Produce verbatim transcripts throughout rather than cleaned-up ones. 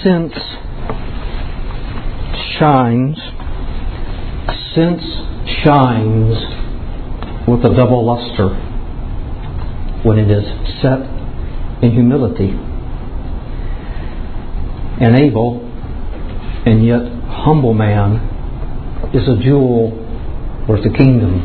sense shines, sense shines with a double luster when it is set in humility. An able and yet humble man is a jewel worth a kingdom.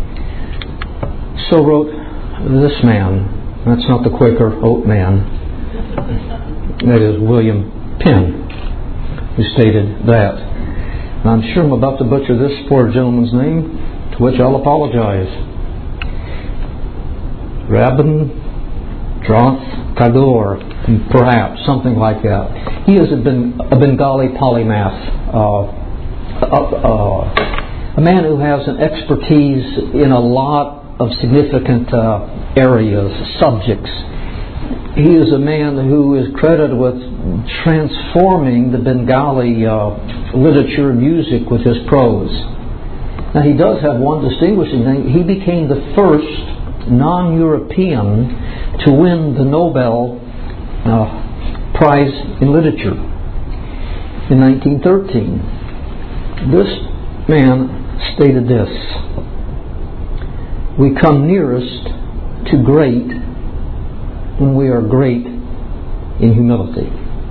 So wrote this man. That's not the Quaker oat man. That is William Penn, who stated that. And I'm sure I'm about to butcher this poor gentleman's name, to which I'll apologize. Rabindranath Tagore, perhaps, something like that. He is a, ben, a Bengali polymath, uh, uh, uh, a man who has an expertise in a lot of significant uh, areas, subjects. He is a man who is credited with transforming the Bengali uh, literature and music with his prose. Now, he does have one distinguishing thing. He became the first non-European to win the Nobel uh, Prize in Literature in nineteen thirteen. This man stated this: "We come nearest to great when we are great in humility."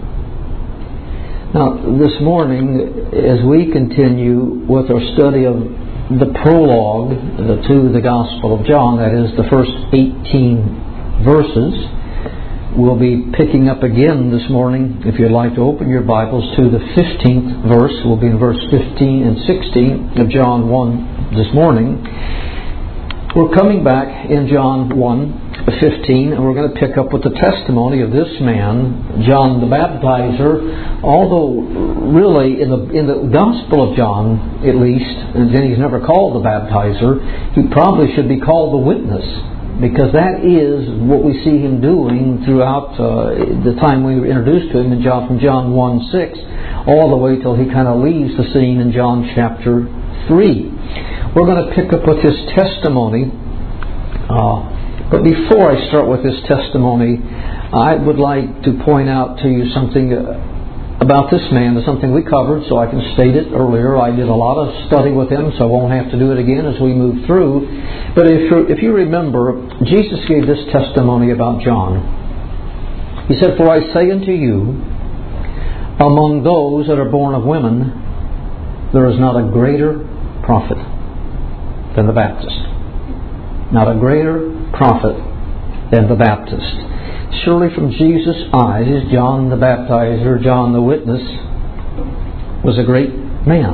Now, this morning, as we continue with our study of the prologue to the Gospel of John, that is, the first eighteen verses, we'll be picking up again this morning. If you'd like to open your Bibles to the fifteenth verse, we'll be in verse fifteen and sixteen of John one this morning. We're coming back in John one fifteen, and we're going to pick up with the testimony of this man, John the Baptizer. Although really in the in the Gospel of John, at least, and then he's never called the Baptizer, he probably should be called the Witness, because that is what we see him doing throughout uh, the time we were introduced to him in John, from John one six all the way till he kind of leaves the scene in John chapter three. We're going to pick up with his testimony. Uh, but before I start with his testimony, I would like to point out to you something about this man. It's something we covered, so I can state it earlier. I did a lot of study with him, so I won't have to do it again as we move through. But if you, if you remember, Jesus gave this testimony about John. He said, "For I say unto you, among those that are born of women, there is not a greater prophet than the Baptist." Not a greater prophet than the Baptist. Surely from Jesus' eyes, John the Baptizer, John the Witness, was a great man.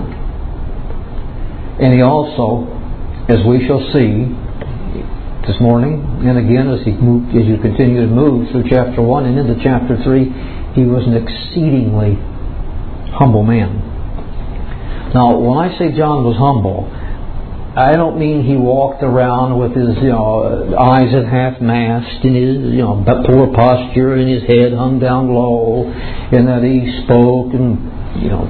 And he also, as we shall see this morning, and again as, he moved, as you continue to move through chapter one and into chapter three, he was an exceedingly humble man. Now, when I say John was humble, I don't mean he walked around with his, you know, eyes at half mast and his, you know, poor posture and his head hung down low, and that he spoke in, you know,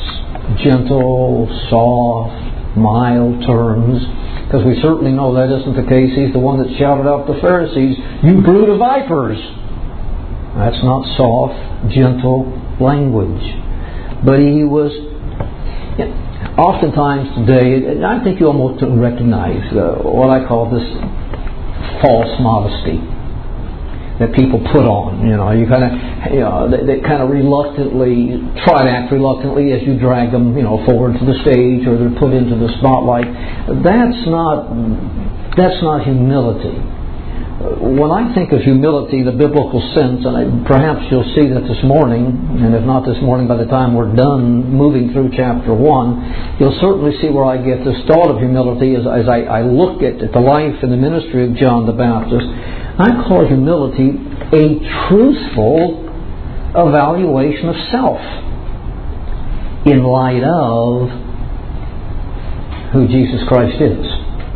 gentle, soft, mild terms. Because we certainly know that isn't the case. He's the one that shouted out to the Pharisees, "You brood of vipers!" That's not soft, gentle language. But he was... You know, oftentimes today, I think you almost don't recognize uh, what I call this false modesty that people put on. You know, you kind of, you know, they, they kind of reluctantly try to act reluctantly as you drag them, you know, forward to the stage or they're put into the spotlight. That's not that's not humility. When I think of humility, the biblical sense, and I, perhaps you'll see that this morning, and if not this morning, by the time we're done moving through chapter one, you'll certainly see where I get this thought of humility as, as I, I look at, at the life and the ministry of John the Baptist. I call humility a truthful evaluation of self in light of who Jesus Christ is.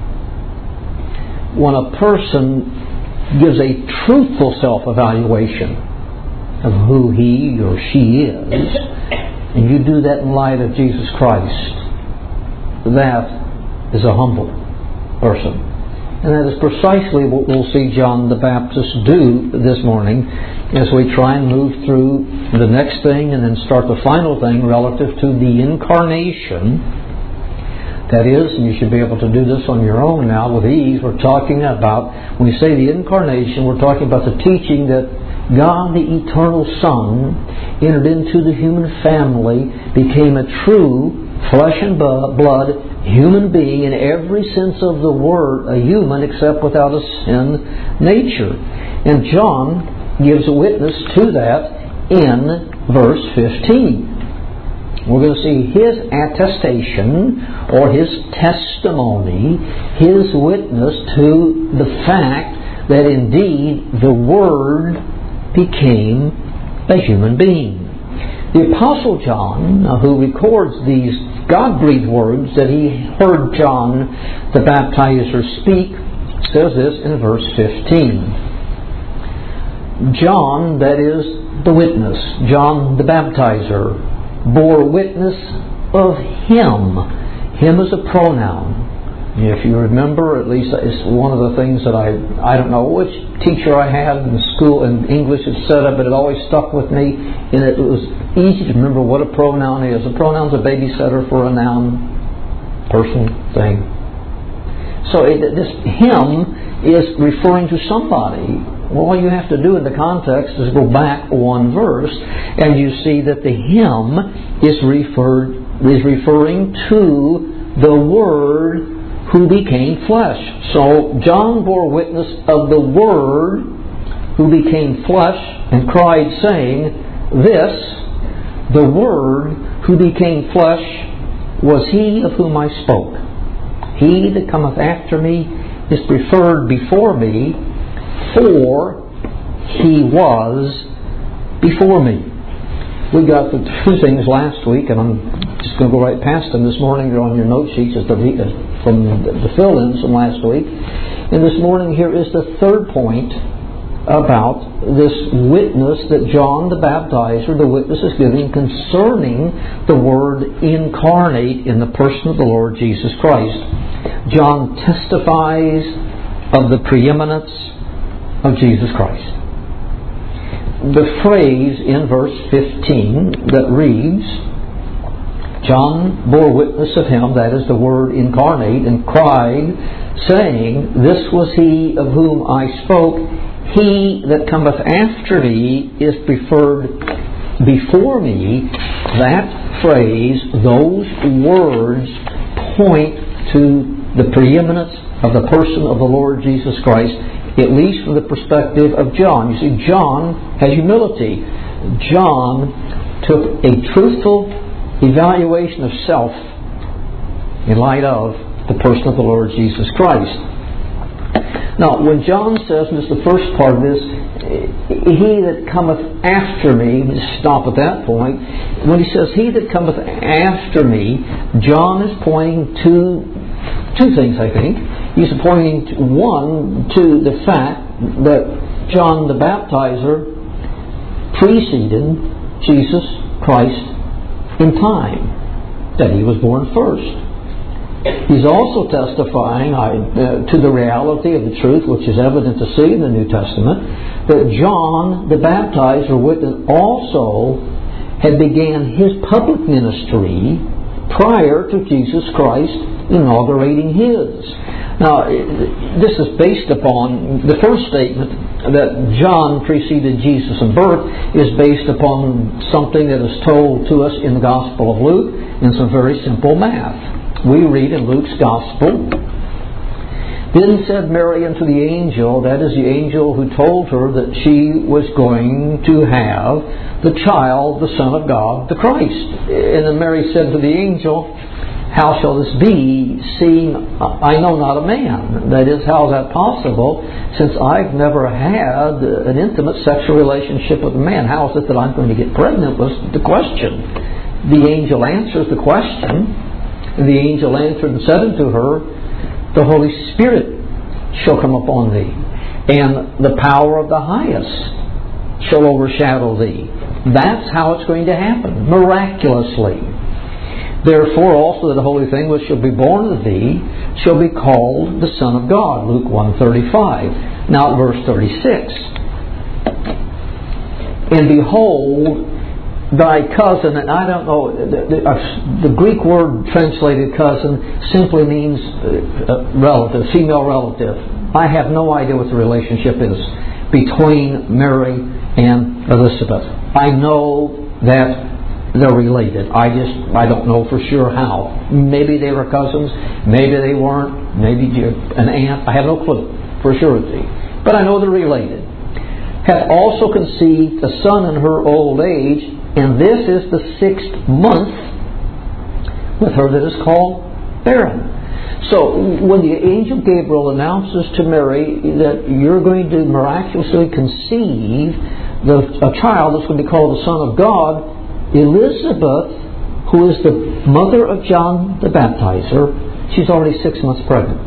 When a person gives a truthful self-evaluation of who he or she is, and you do that in light of Jesus Christ, that is a humble person. And that is precisely what we'll see John the Baptist do this morning as we try and move through the next thing and then start the final thing relative to the incarnation. That is, and you should be able to do this on your own now with ease, we're talking about, when we say the incarnation, we're talking about the teaching that God, the eternal Son, entered into the human family, became a true flesh and blood human being in every sense of the word, a human except without a sin nature. And John gives a witness to that in verse fifteen. We're going to see his attestation or his testimony, his witness to the fact that indeed the Word became a human being. The Apostle John, who records these God-breathed words that he heard John the Baptizer speak, says this in verse fifteen. John, that is the witness, John the Baptizer, bore witness of him. Him is a pronoun. If you remember, at least it's one of the things that I, I don't know which teacher I had in school in English had said it, but it always stuck with me, and it was easy to remember what a pronoun is. A pronoun is a babysitter for a noun, person, thing. So it, this him is referring to somebody. Well, all you have to do in the context is go back one verse, and you see that the him is referred is referring to the Word who became flesh. So John bore witness of the Word who became flesh and cried, saying, "This, the Word who became flesh, was he of whom I spoke. He that cometh after me is preferred before me, for he was before me." We got the two things last week, and I'm just going to go right past them this morning. They're on your note sheets as the, from the fill-ins from last week. And this morning here is the third point about this witness that John the Baptizer, the witness, is giving concerning the Word incarnate in the person of the Lord Jesus Christ. John testifies of the preeminence of Jesus Christ. The phrase in verse fifteen that reads, John bore witness of him, that is the Word incarnate, and cried, saying, "This was he of whom I spoke. He that cometh after me is preferred before me." That phrase, those words, point to the preeminence of the person of the Lord Jesus Christ, at least from the perspective of John. You see, John has humility. John took a truthful evaluation of self in light of the person of the Lord Jesus Christ. Now, when John says, and it's the first part of this, "He that cometh after me," just stop at that point. When he says, "He that cometh after me," John is pointing to two things, I think. He's pointing, to, one, to the fact that John the Baptizer preceded Jesus Christ in time, that he was born first. He's also testifying uh, to the reality of the truth, which is evident to see in the New Testament, that John the Baptizer witness also had began his public ministry prior to Jesus Christ inaugurating his. Now, this is based upon the first statement that John preceded Jesus in birth is based upon something that is told to us in the Gospel of Luke in some very simple math. We read in Luke's Gospel, "Then said Mary unto the angel," that is the angel who told her that she was going to have the child, the Son of God, the Christ. And then Mary said to the angel, "How shall this be, seeing I know not a man?" That is, how is that possible, since I've never had an intimate sexual relationship with a man? How is it that I'm going to get pregnant, was the question. The angel answers the question, and the angel answered and said unto her, "The Holy Spirit shall come upon thee, and the power of the highest shall overshadow thee." That's how it's going to happen, miraculously. Therefore also the holy thing which shall be born of thee shall be called the Son of God. Luke one thirty-five. Now verse thirty-six. And behold, thy cousin, and I don't know, the, the, uh, the Greek word translated cousin simply means uh, relative, female relative. I have no idea what the relationship is between Mary and Elizabeth. I know that they're related. I just, I don't know for sure how. Maybe they were cousins, maybe they weren't, maybe an aunt. I have no clue for surety. But I know they're related. Hath also conceived a son in her old age, and this is the sixth month with her that is called barren. So when the angel Gabriel announces to Mary that you're going to miraculously conceive the, a child that's going to be called the Son of God, Elizabeth, who is the mother of John the Baptizer, she's already six months pregnant.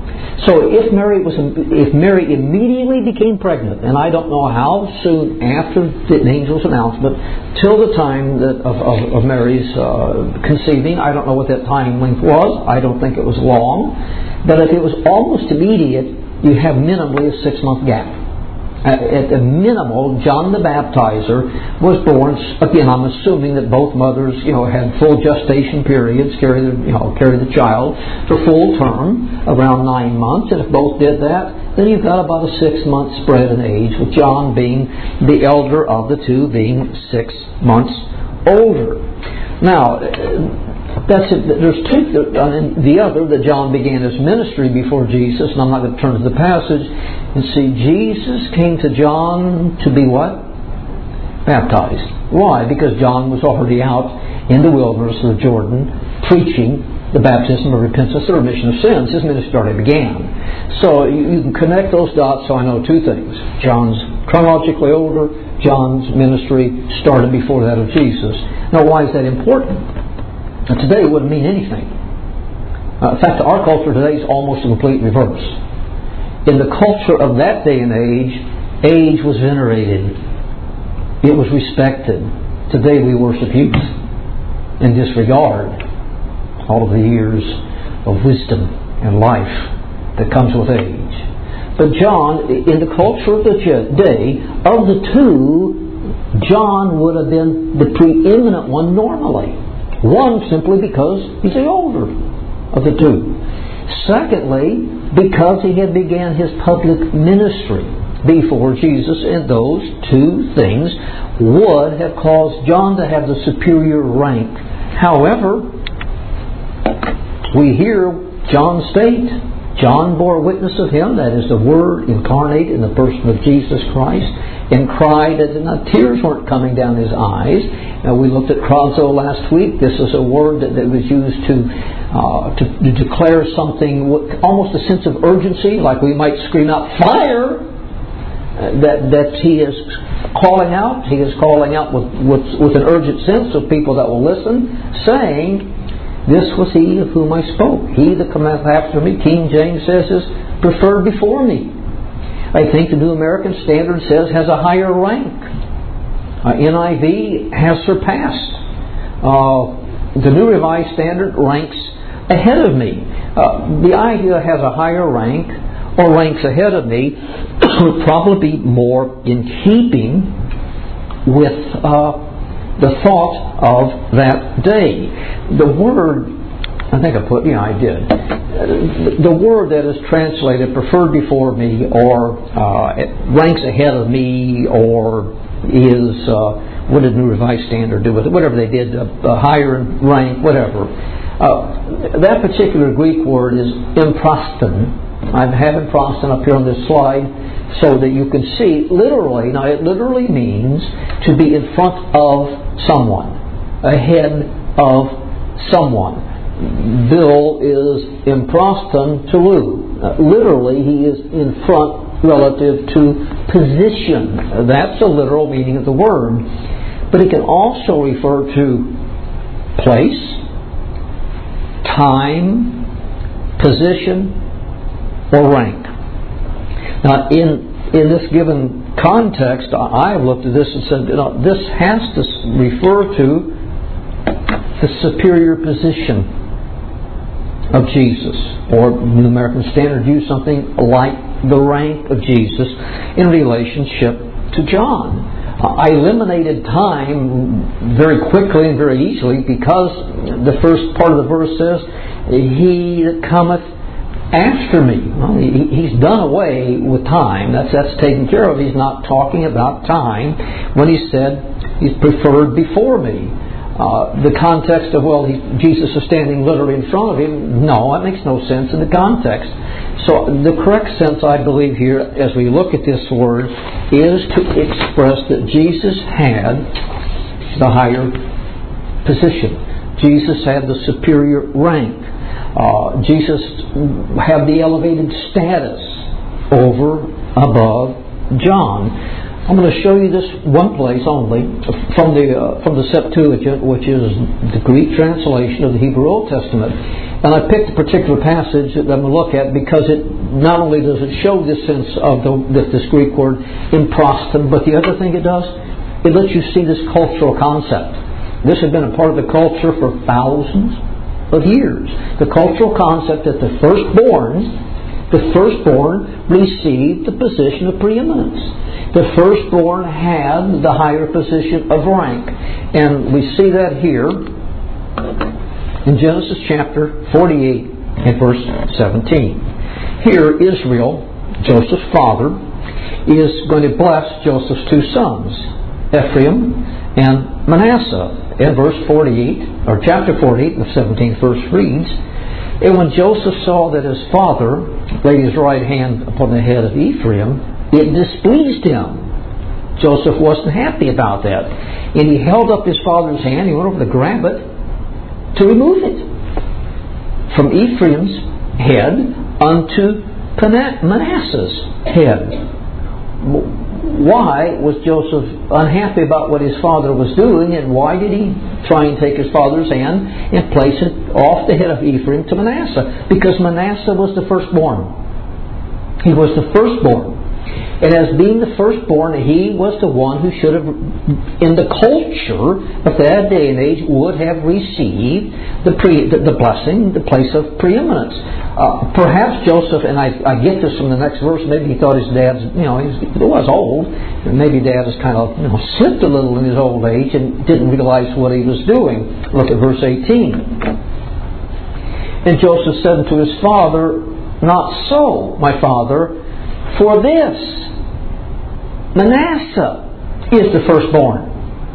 So if Mary was, if Mary immediately became pregnant, and I don't know how soon after the angel's announcement, till the time that of, of, of Mary's uh, conceiving, I don't know what that time length was. I don't think it was long. But if it was almost immediate, you have minimally a six-month gap. At a minimal, John the Baptizer was born. Again, I'm assuming that both mothers, you know, had full gestation periods, carried the, you know, carried the child for full term, around nine months. And if both did that, then you've got about a six-month spread in age, with John being the elder of the two, being six months older. Now, that's it. There's two. And the other, that John began his ministry before Jesus, and I'm not going to turn to the passage. And see, Jesus came to John to be what? Baptized. Why? Because John was already out in the wilderness of the Jordan preaching the baptism of repentance, the remission of sins. His ministry already began. So you, you can connect those dots, so I know two things. John's chronologically older. John's ministry started before that of Jesus. Now, why is that important? Now, today it wouldn't mean anything. Uh, in fact, our culture today is almost a complete reverse. In the culture of that day and age, age was venerated. It was respected. Today we worship youth and disregard all of the years of wisdom and life that comes with age. But John, in the culture of the day, of the two, John would have been the preeminent one normally. One, simply because he's the older of the two. Secondly, because he had began his public ministry before Jesus, and those two things would have caused John to have the superior rank. However, we hear John state, John bore witness of him, that is the Word incarnate in the person of Jesus Christ, and cried, and now tears weren't coming down his eyes. Now, we looked at Krazo last week. This is a word that, that was used to, uh, to to declare something, almost a sense of urgency, like we might scream out, fire! Uh, that that he is calling out. He is calling out with, with, with an urgent sense of people that will listen, saying, this was he of whom I spoke. He that cometh after me, King James says, is preferred before me. I think the New American Standard says has a higher rank. Uh, N I V has surpassed. Uh, the New Revised Standard ranks ahead of me. Uh, the idea has a higher rank or ranks ahead of me would probably be more in keeping with uh, the thought of that day. The word, I think I put, yeah, I did. The word that is translated preferred before me, or uh, ranks ahead of me, or is, uh, what did New Revised Standard do with it? Whatever they did, uh, higher in rank, whatever. Uh, that particular Greek word is emproston. I have emproston up here on this slide so that you can see literally, now it literally means to be in front of someone, ahead of someone. Bill is emproston to Lou. Uh, literally, he is in front relative to position. That's a literal meaning of the word. But it can also refer to place, time, position, or rank. Now, in in this given context, I have looked at this and said, you know, this has to refer to the superior position of Jesus, or New American Standard use something like the rank of Jesus in relationship to John. Uh, I eliminated time very quickly and very easily because the first part of the verse says, "He that cometh after me." Well, he, he's done away with time. That's that's taken care of. He's not talking about time when he said he's preferred before me. Uh, the context of, well, he, Jesus is standing literally in front of him, no, that makes no sense in the context. So the correct sense, I believe, here, as we look at this word, is to express that Jesus had the higher position. Jesus had the superior rank. Uh, Jesus had the elevated status over, above John. I'm going to show you this one place only from the uh, from the Septuagint, which is the Greek translation of the Hebrew Old Testament. And I picked a particular passage that I'm going to look at because it not only does it show this sense of the, this Greek word improston, but the other thing it does, it lets you see this cultural concept. This has been a part of the culture for thousands of years. The cultural concept that the firstborn, the firstborn received the position of preeminence. The firstborn had the higher position of rank. And we see that here in Genesis chapter forty-eight and verse seventeen. Here Israel, Joseph's father, is going to bless Joseph's two sons, Ephraim and Manasseh. In verse forty-eight, or chapter forty-eight, the seventeenth verse reads, "And when Joseph saw that his father laid his right hand upon the head of Ephraim, it displeased him." Joseph wasn't happy about that. And he held up his father's hand. He went over to grab it to remove it from Ephraim's head unto Manasseh's head. Why was Joseph unhappy about what his father was doing, and why did he try and take his father's hand and place it off the head of Ephraim to Manasseh? Because Manasseh was the firstborn. He was the firstborn. And as being the firstborn, he was the one who should have, in the culture of that day and age, would have received the pre, the, the blessing, the place of preeminence. Uh, perhaps Joseph, and I, I get this from the next verse, maybe he thought his dad's, you know, he was old, and maybe dad was kind of, you know, slipped a little in his old age and didn't realize what he was doing. Look at verse eighteen. "And Joseph said unto his father, Not so, my father, for this Manasseh is the firstborn."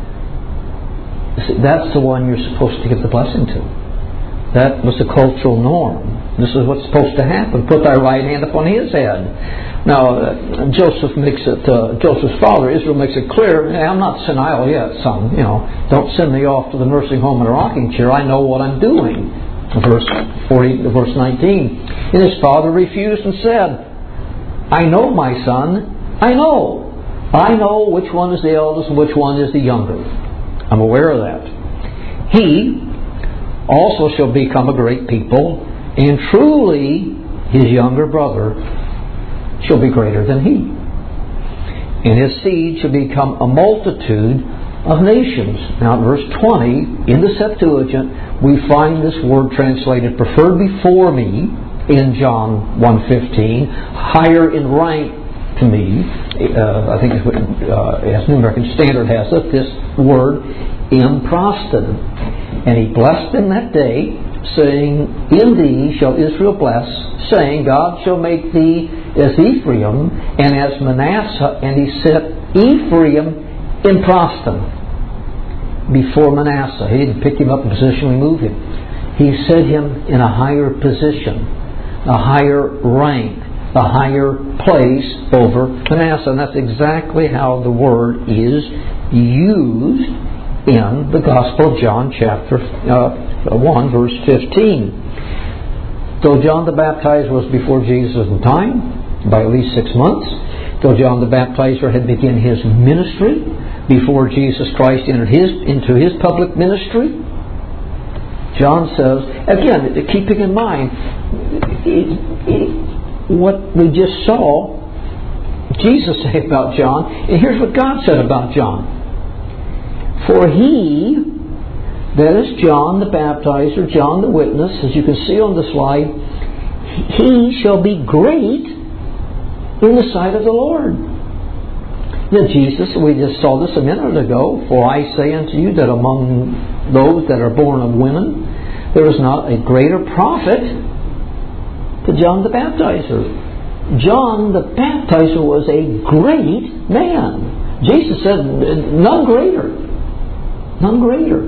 See, that's the one you're supposed to give the blessing to. That was the cultural norm. This is what's supposed to happen. Put thy right hand upon his head. Now, uh, Joseph makes it. Uh, Joseph's father, Israel, makes it clear. Hey, I'm not senile yet, son. You know, don't send me off to the nursing home in a rocking chair. I know what I'm doing. Verse forty, verse nineteen. And his father refused and said, "I know, my son. I know. I know which one is the eldest and which one is the younger. I'm aware of that. He also shall become a great people, and truly his younger brother shall be greater than he. And his seed shall become a multitude of nations." Now in verse twenty, in the Septuagint, we find this word translated "preferred before me" in John one fifteen, higher in rank to me. Uh, I think it's what, uh, as New American Standard has it, this word improston. "And he blessed them that day, saying, In thee shall Israel bless, saying, God shall make thee as Ephraim and as Manasseh. And he set Ephraim in proston before Manasseh." He didn't pick him up in position, remove him. He set him in a higher position, a higher rank, a higher place over Manasseh. And that's exactly how the word is used in the Gospel of John chapter uh, one verse fifteen. "Though John the Baptizer was before Jesus in time by at least six months, though John the Baptizer had begun his ministry before Jesus Christ entered his into his public ministry," John says, again, keeping in mind it, it, what we just saw Jesus say about John, and here's what God said about John. "For he That is John the Baptizer, John the Witness, as you can see on the slide. He shall be great in the sight of the Lord. Now Jesus, we just saw this a minute ago, for I say unto you that among those that are born of women, there is not a greater prophet than John the Baptizer. John the Baptizer was a great man. Jesus said, none greater. None greater.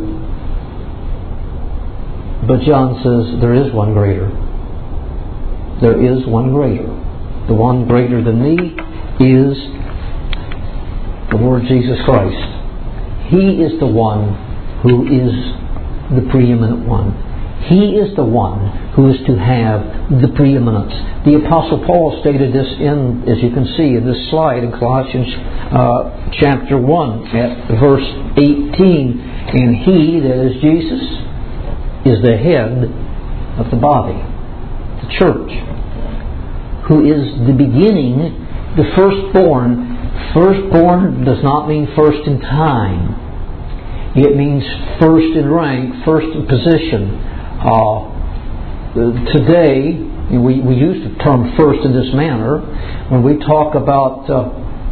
But John says, there is one greater. There is one greater. The one greater than me is the Lord Jesus Christ. He is the one who is the preeminent one. He is the one who is to have the preeminence. The Apostle Paul stated this in, as you can see in this slide, in Colossians uh, chapter one at verse eighteen. And He, that is Jesus, is the head of the body, the church, who is the beginning, the firstborn. Firstborn does not mean first in time. It means first in rank, first in position. Uh, today, we, we use the term first in this manner. When we talk about uh,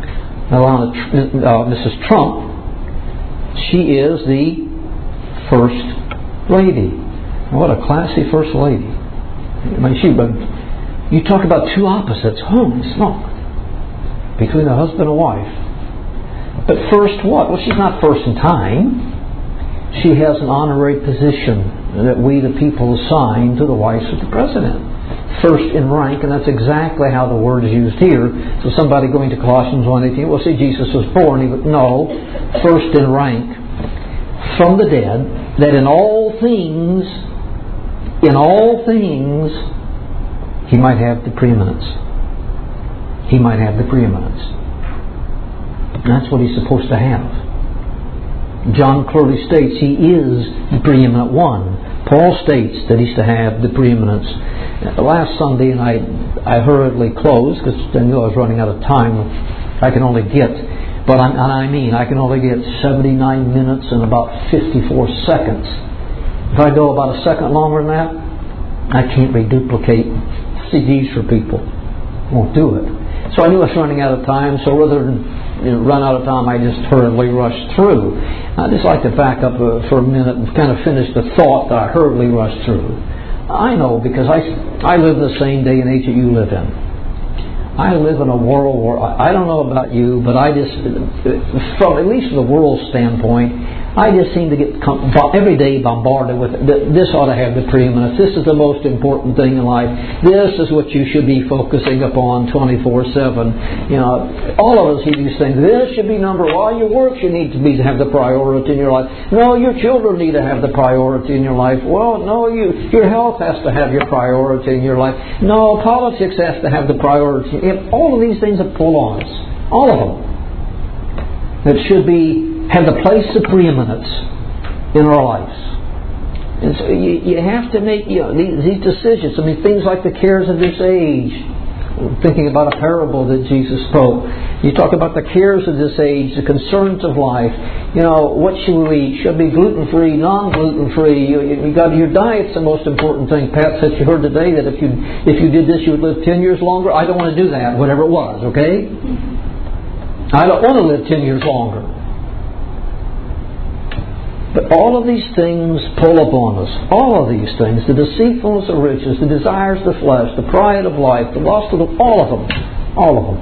uh, Missus Trump, she is the First Lady. What a classy First Lady. I mean, she, but you talk about two opposites. Holy smoke. Between a husband and wife. But first what? Well, she's not first in time. She has an honorary position that we, the people, assign to the wife of the president. First in rank, and that's exactly how the word is used here. So somebody going to Colossians one eighteen, well, see, Jesus was born. He would, no, first in rank from the dead, that in all things, in all things, He might have the preeminence. He might have the preeminence. And that's what He's supposed to have. John clearly states He is the preeminent one. Paul states that He's to have the preeminence. Last Sunday, and I I hurriedly closed because I knew I was running out of time. I can only get, but I, and I mean, I can only get seventy-nine minutes and about fifty-four seconds. If I go about a second longer than that, I can't reduplicate C Ds for people. Won't do it. So I knew I was running out of time, so rather than you know, run out of time, I just hurriedly rushed through. I'd just like to back up uh, for a minute and kind of finish the thought that I hurriedly rushed through. I know, because I, I live the same day and age that you live in. I live in a world where, I, I don't know about you, but I just, from at least from the world standpoint, I just seem to get every day bombarded with this ought to have the preeminence. This is the most important thing in life. This is what you should be focusing upon twenty-four seven. You know, all of us hear these things. This should be number one. Your work should need to be to have the priority in your life. No, your children need to have the priority in your life. Well, no, you your health has to have your priority in your life. No, politics has to have the priority. If all of these things that pull on us, all of them, that should be have the place of preeminence in our lives. And so you, you have to make you know, these, these decisions. I mean, things like the cares of this age. I'm thinking about a parable that Jesus spoke. You talk about the cares of this age, the concerns of life. You know, what should we eat? Should it be gluten-free, non-gluten-free? You, you got your diet's the most important thing. Pat said you heard today that if you if you did this, you would live ten years longer. I don't want to do that, whatever it was. Okay, I don't want to live ten years longer. But all of these things pull upon us. All of these things. The deceitfulness of riches, the desires of the flesh, the pride of life, the lust of the... All of them. All of them.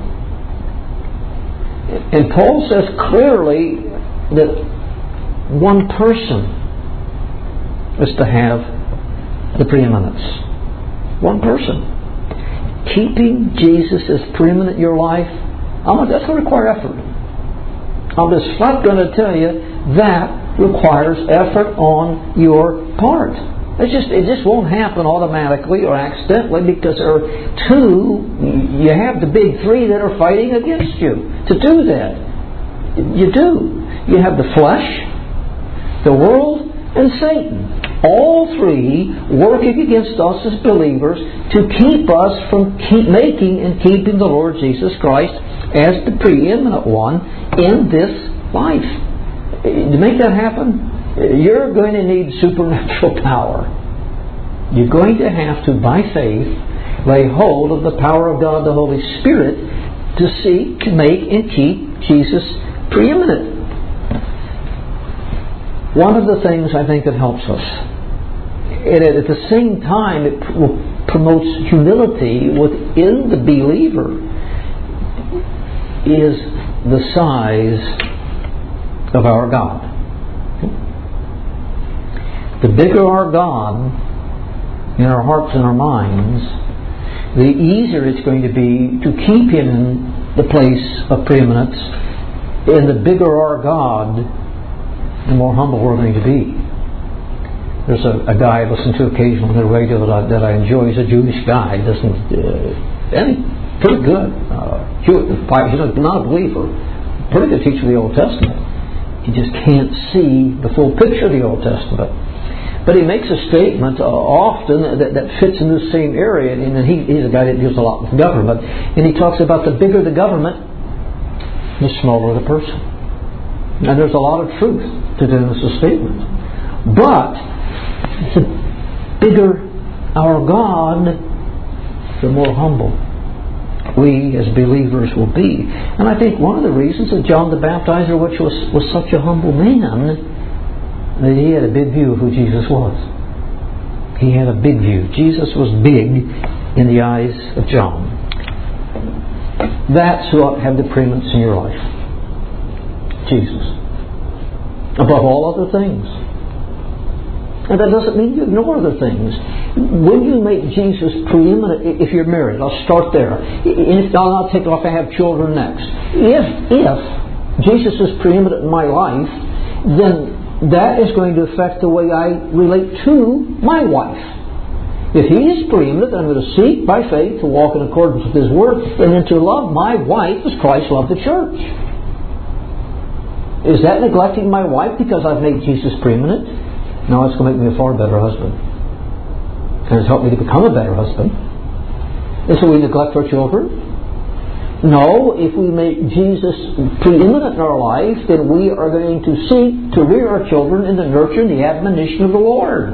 And Paul says clearly that one person is to have the preeminence. One person. Keeping Jesus as preeminent in your life, I'm, that's going to require effort. I'm just flat going to tell you that requires effort on your part. It just it just won't happen automatically or accidentally, because there are two, you have the big three that are fighting against you to do that. You do. You have the flesh, the world, and Satan. All three working against us as believers to keep us from keep making and keeping the Lord Jesus Christ as the preeminent one in this life. To make that happen, you're going to need supernatural power. You're going to have to, by faith, lay hold of the power of God, the Holy Spirit, to seek, make, and keep Jesus preeminent. One of the things I think that helps us, and at the same time it promotes humility within the believer, is the size of our God. The bigger our God in our hearts and our minds, the easier it's going to be to keep Him in the place of preeminence. And the bigger our God, the more humble we're going to be. There's a, a guy I listen to occasionally on the radio that I, that I enjoy. He's a Jewish guy. He doesn't, uh, and he's pretty good. Uh, he's not a believer. Pretty good teacher of the Old Testament. He just can't see the full picture of the Old Testament. But he makes a statement uh, often that, that fits in this same area. And he, he's a guy that deals a lot with government. And he talks about the bigger the government, the smaller the person. And there's a lot of truth to this statement. But the bigger our God, the more humble we as believers will be. And I think one of the reasons that John the Baptizer, which was, was such a humble man, that he had a big view of who Jesus was. He had a big view. Jesus was big in the eyes of John. That's who ought to have the preeminence in your life. Jesus. Above all other things. And that doesn't mean you ignore other things. When you make Jesus preeminent, if you're married, I'll start there. If, I'll take off, I have children next. If, if Jesus is preeminent in my life, then that is going to affect the way I relate to my wife. If He is preeminent, I'm going to seek by faith to walk in accordance with His Word and then to love my wife as Christ loved the church. Is that neglecting my wife because I've made Jesus preeminent? No, it's going to make me a far better husband. And it's helped me to become a better husband. And so we neglect our children? No, if we make Jesus preeminent in our life, then we are going to seek to rear our children in the nurture and the admonition of the Lord.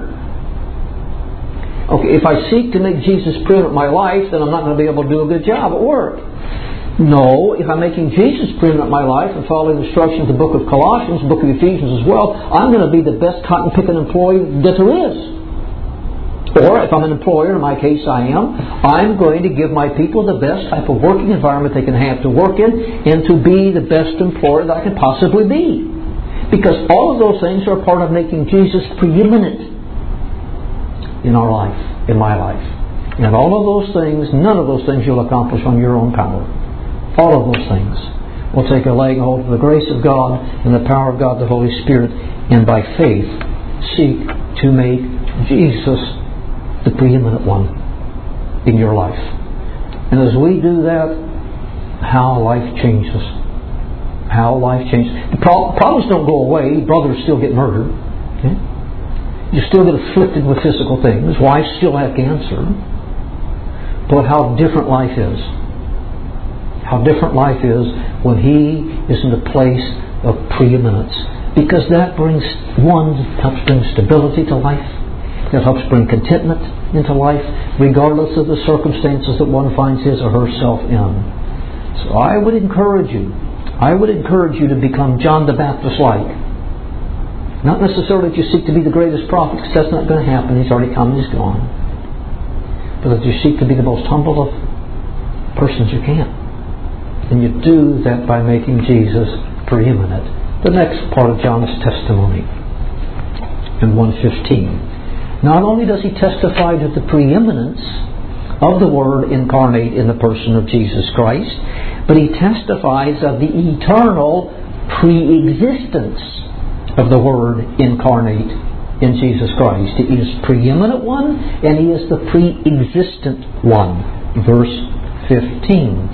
Okay, if I seek to make Jesus preeminent in my life, then I'm not going to be able to do a good job at work. No, if I'm making Jesus preeminent in my life and following the instructions of the book of Colossians, the book of Ephesians as well, I'm going to be the best cotton-picking employee that there is. Or if I'm an employer, in my case I am, I'm going to give my people the best type of working environment they can have to work in and to be the best employer that I can possibly be. Because all of those things are part of making Jesus preeminent in our life, in my life. And all of those things, none of those things you'll accomplish on your own power. All of those things will take a laying hold of the grace of God and the power of God, the Holy Spirit, and by faith seek to make Jesus the preeminent one in your life. And as we do that, how life changes. How life changes. The pro- problems don't go away. Brothers still get murdered. Okay? You still get afflicted with physical things. Wives still have cancer. But how different life is. How different life is when He is in the place of preeminence. Because that brings, one, helps bring stability to life. It helps bring contentment into life, regardless of the circumstances that one finds his or herself in. So I would encourage you, I would encourage you to become John the Baptist-like. Not necessarily that you seek to be the greatest prophet, because that's not going to happen. He's already come and He's gone. But that you seek to be the most humble of persons you can. And you do that by making Jesus preeminent. The next part of John's testimony in one fifteen. Not only does he testify to the preeminence of the Word incarnate in the person of Jesus Christ, but he testifies of the eternal pre-existence of the Word incarnate in Jesus Christ. He is preeminent one, and He is the pre-existent one. Verse fifteen.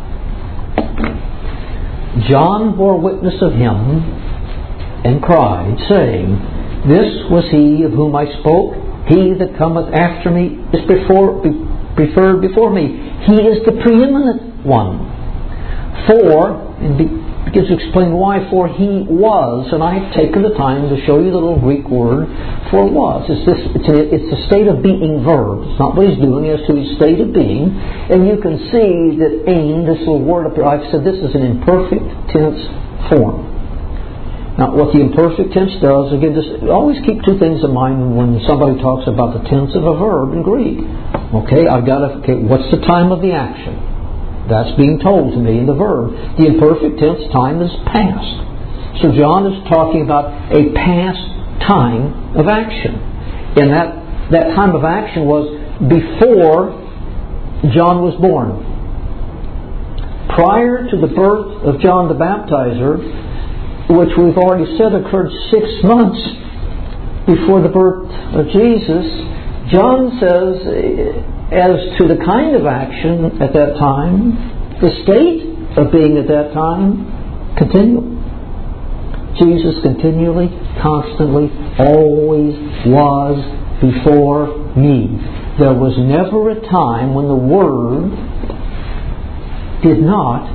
John bore witness of Him and cried, saying, This was He of whom I spoke. He that cometh after me is before, be, preferred before me. He is the preeminent one. For, and be, begins to explain why, for he was, and I've taken the time to show you the little Greek word for was. It's this. It's a, it's a state of being verb. It's not what he's doing, it's to his state of being. And you can see that ain, this little word up here, I've said this is an imperfect tense form. Now, what the imperfect tense does, again, just always keep two things in mind when somebody talks about the tense of a verb in Greek. Okay, I've got to, okay, what's the time of the action? That's being told to me in the verb. The imperfect tense time is past. So John is talking about a past time of action. And that, that time of action was before John was born. Prior to the birth of John the Baptizer, which we've already said occurred six months before the birth of Jesus, John says, as to the kind of action at that time, the state of being at that time, continual. Jesus continually, constantly, always was before me. There was never a time when the Word did not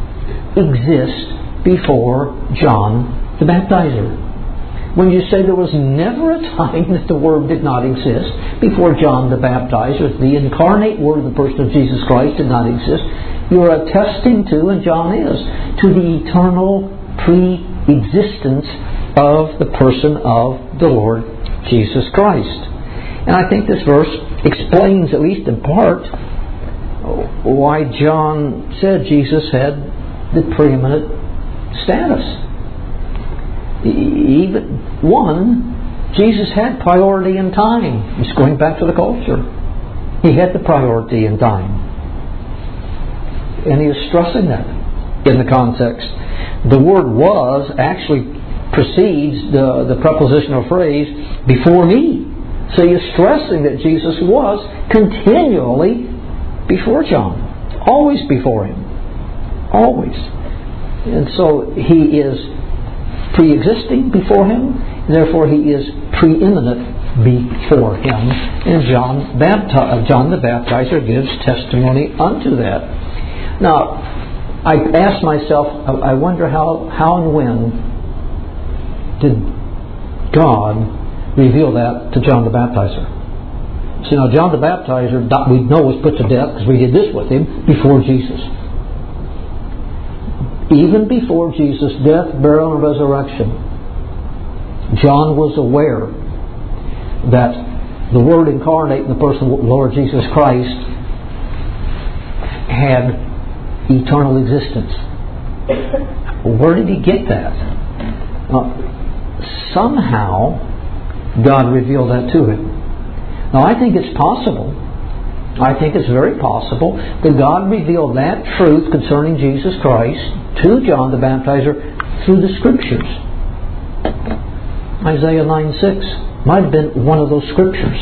exist before John the Baptizer. When you say there was never a time that the Word did not exist before John the Baptizer, the incarnate Word of the person of Jesus Christ did not exist, you're attesting to, and John is, to the eternal pre-existence of the person of the Lord Jesus Christ. And I think this verse explains, at least in part, why John said Jesus had the preeminent status. Even one, Jesus had priority in time. He's going back to the culture. He had the priority in time. And he is stressing that in the context. The word was actually precedes the, the prepositional phrase, before me. So he is stressing that Jesus was continually before John. Always before him. Always. And so he is pre-existing before him, therefore he is preeminent before him. And John, Bapti- John the Baptizer gives testimony unto that. Now, I asked myself, I wonder how, how and when did God reveal that to John the Baptizer? See, now John the Baptizer, we know, was put to death, because we did this with him, before Jesus. Even before Jesus' death, burial, and resurrection, John was aware that the Word incarnate in the person of the Lord Jesus Christ had eternal existence. Where did he get that? Uh, somehow, God revealed that to him. Now, I think it's possible. I think it's very possible that God revealed that truth concerning Jesus Christ to John the Baptizer through the Scriptures. Isaiah nine six might have been one of those Scriptures.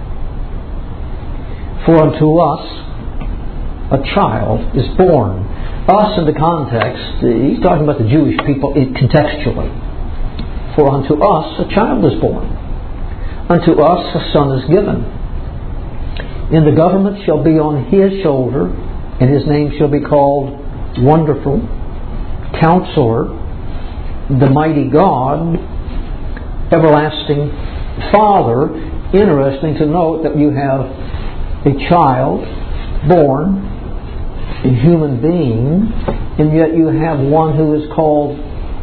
For unto us a child is born. Us in the context, he's talking about the Jewish people contextually. For unto us a child is born. Unto us a son is given. And the government shall be on his shoulder, and his name shall be called Wonderful, Counselor, the Mighty God, Everlasting Father. Interesting to note that you have a child born, a human being, and yet you have one who is called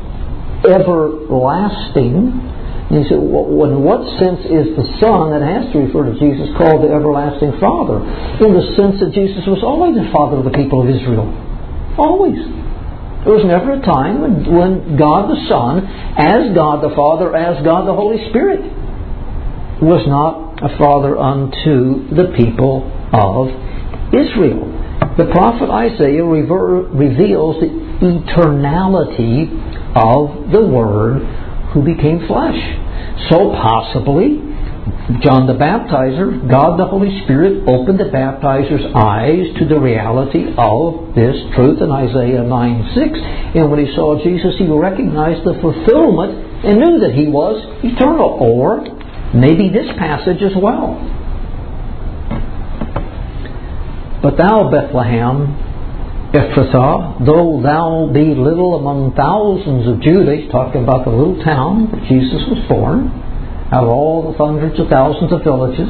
Everlasting. And you say, well, in what sense is the Son that has to refer to Jesus called the Everlasting Father? In the sense that Jesus was always the Father of the people of Israel. Always. There was never a time when, when God the Son, as God the Father, as God the Holy Spirit, was not a Father unto the people of Israel. The prophet Isaiah rever- reveals the eternality of the Word who became flesh. So possibly, John the Baptizer, God the Holy Spirit, opened the baptizer's eyes to the reality of this truth in Isaiah nine six. And when he saw Jesus, he recognized the fulfillment and knew that he was eternal. Or maybe this passage as well. But thou, Bethlehem, Ephrathah, though thou be little among thousands of Judah, he's talking about the little town that Jesus was born, out of all the hundreds of thousands of villages,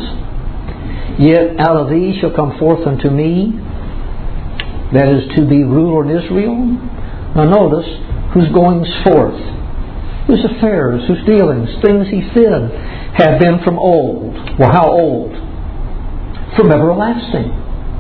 yet out of thee shall come forth unto me, that is to be ruler in Israel. Now notice, whose goings forth, whose affairs, whose dealings, things he said, have been from old. Well, how old? From everlasting.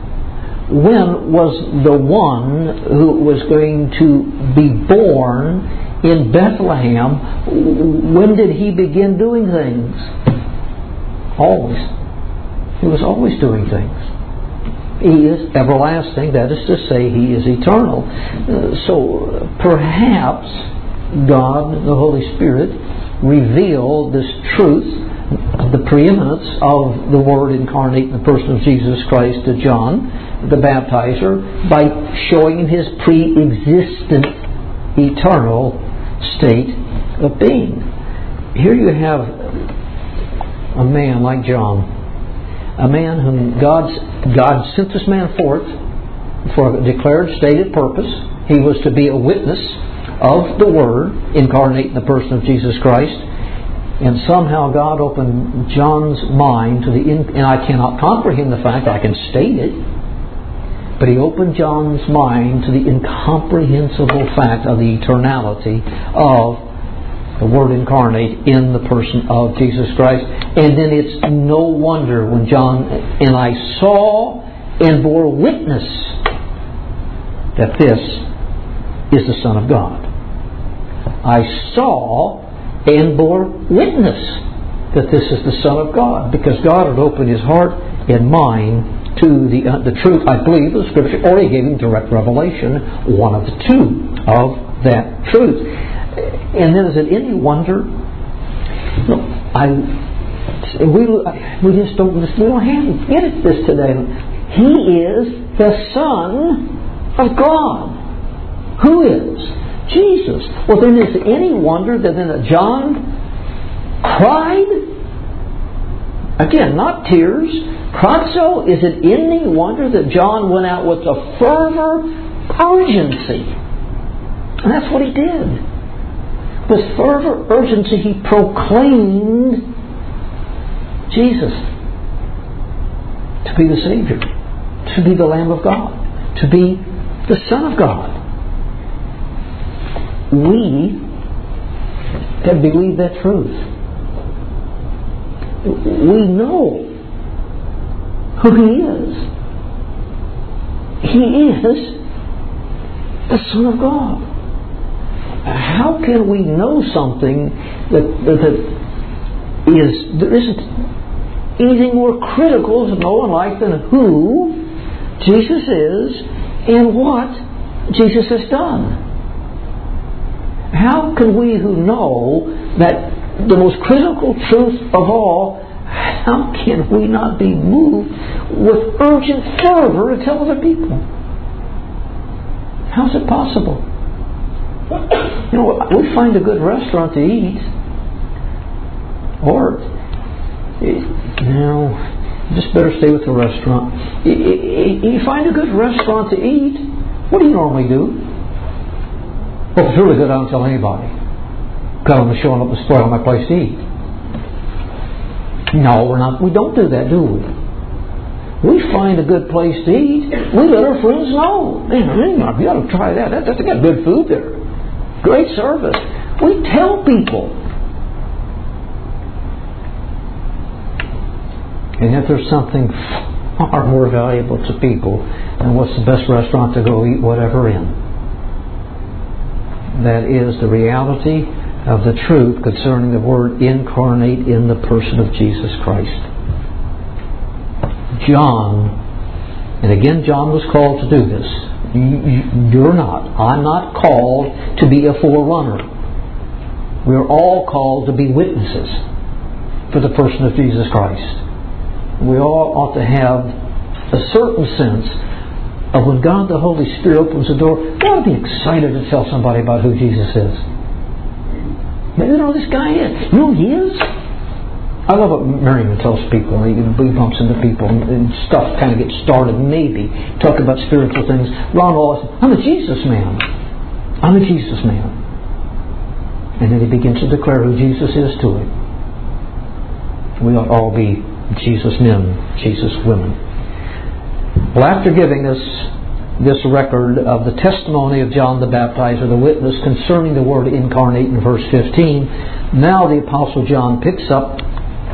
When was the one who was going to be born in Bethlehem, when did he begin doing things? Always. He was always doing things. He is everlasting, that is to say, He is eternal. Uh, so perhaps God, the Holy Spirit, revealed this truth, the preeminence of the Word incarnate in the person of Jesus Christ to John the Baptizer, by showing His pre-existent eternal state of being. Here you have a man like John, a man whom God's, God sent this man forth for a declared, stated purpose. He was to be a witness of the Word incarnate in the person of Jesus Christ. And somehow God opened John's mind to the, in, and I cannot comprehend the fact, I can state it, but He opened John's mind to the incomprehensible fact of the eternality of the Word incarnate in the person of Jesus Christ. And then it's no wonder when John, and I saw and bore witness that this is the Son of God. I saw and bore witness that this is the Son of God, because God had opened His heart and mind to the uh, the truth, I believe, of the Scripture, or He gave him direct revelation, one of the two of that truth. And then is it any wonder? Look, I we we just don't we don't have get it this today. He is the Son of God. Who is? Jesus. Well, then is it any wonder that then John cried? Again, not tears. Cried so? Is it any wonder that John went out with a fervor, urgency? And that's what he did. With fervor, urgency, he proclaimed Jesus to be the Savior, to be the Lamb of God, to be the Son of God. We have believed that truth. We know who He is. He is the Son of God. How can we know something that, that, that is, there isn't anything more critical to know in life than who Jesus is and what Jesus has done? How can we who know that the most critical truth of all, how can we not be moved with urgent fervor to tell other people? How is it possible? You know, we find a good restaurant to eat, or, you know, you just better stay with the restaurant. You find a good restaurant to eat, what do you normally do? Well, if it's really good, I don't tell anybody. God, I'm showing up and spoiling my place to eat. No, we're not. We don't do that, do we? We find a good place to eat. We let our friends know. Man, you ought to try that. That's got good food there. Great service. We tell people. And yet there's something far more valuable to people than what's the best restaurant to go eat whatever in. That is the reality of the truth concerning the Word incarnate in the person of Jesus Christ. John, and again John was called to do this. You're not. I'm not called to be a forerunner. We're all called to be witnesses for the person of Jesus Christ. We all ought to have a certain sense of when God the Holy Spirit opens the door, we ought to be excited to tell somebody about who Jesus is. You know who this guy is? You know who he is? I love what Merriman tells people. He, he bumps into people and, and stuff kind of gets started. Maybe talk about spiritual things. Ron Wallace, I'm a Jesus man. I'm a Jesus man. And then he begins to declare who Jesus is to him. We ought all be Jesus men, Jesus women. Well, after giving us this record of the testimony of John the Baptizer, the witness concerning the Word incarnate in verse fifteen, now the Apostle John picks up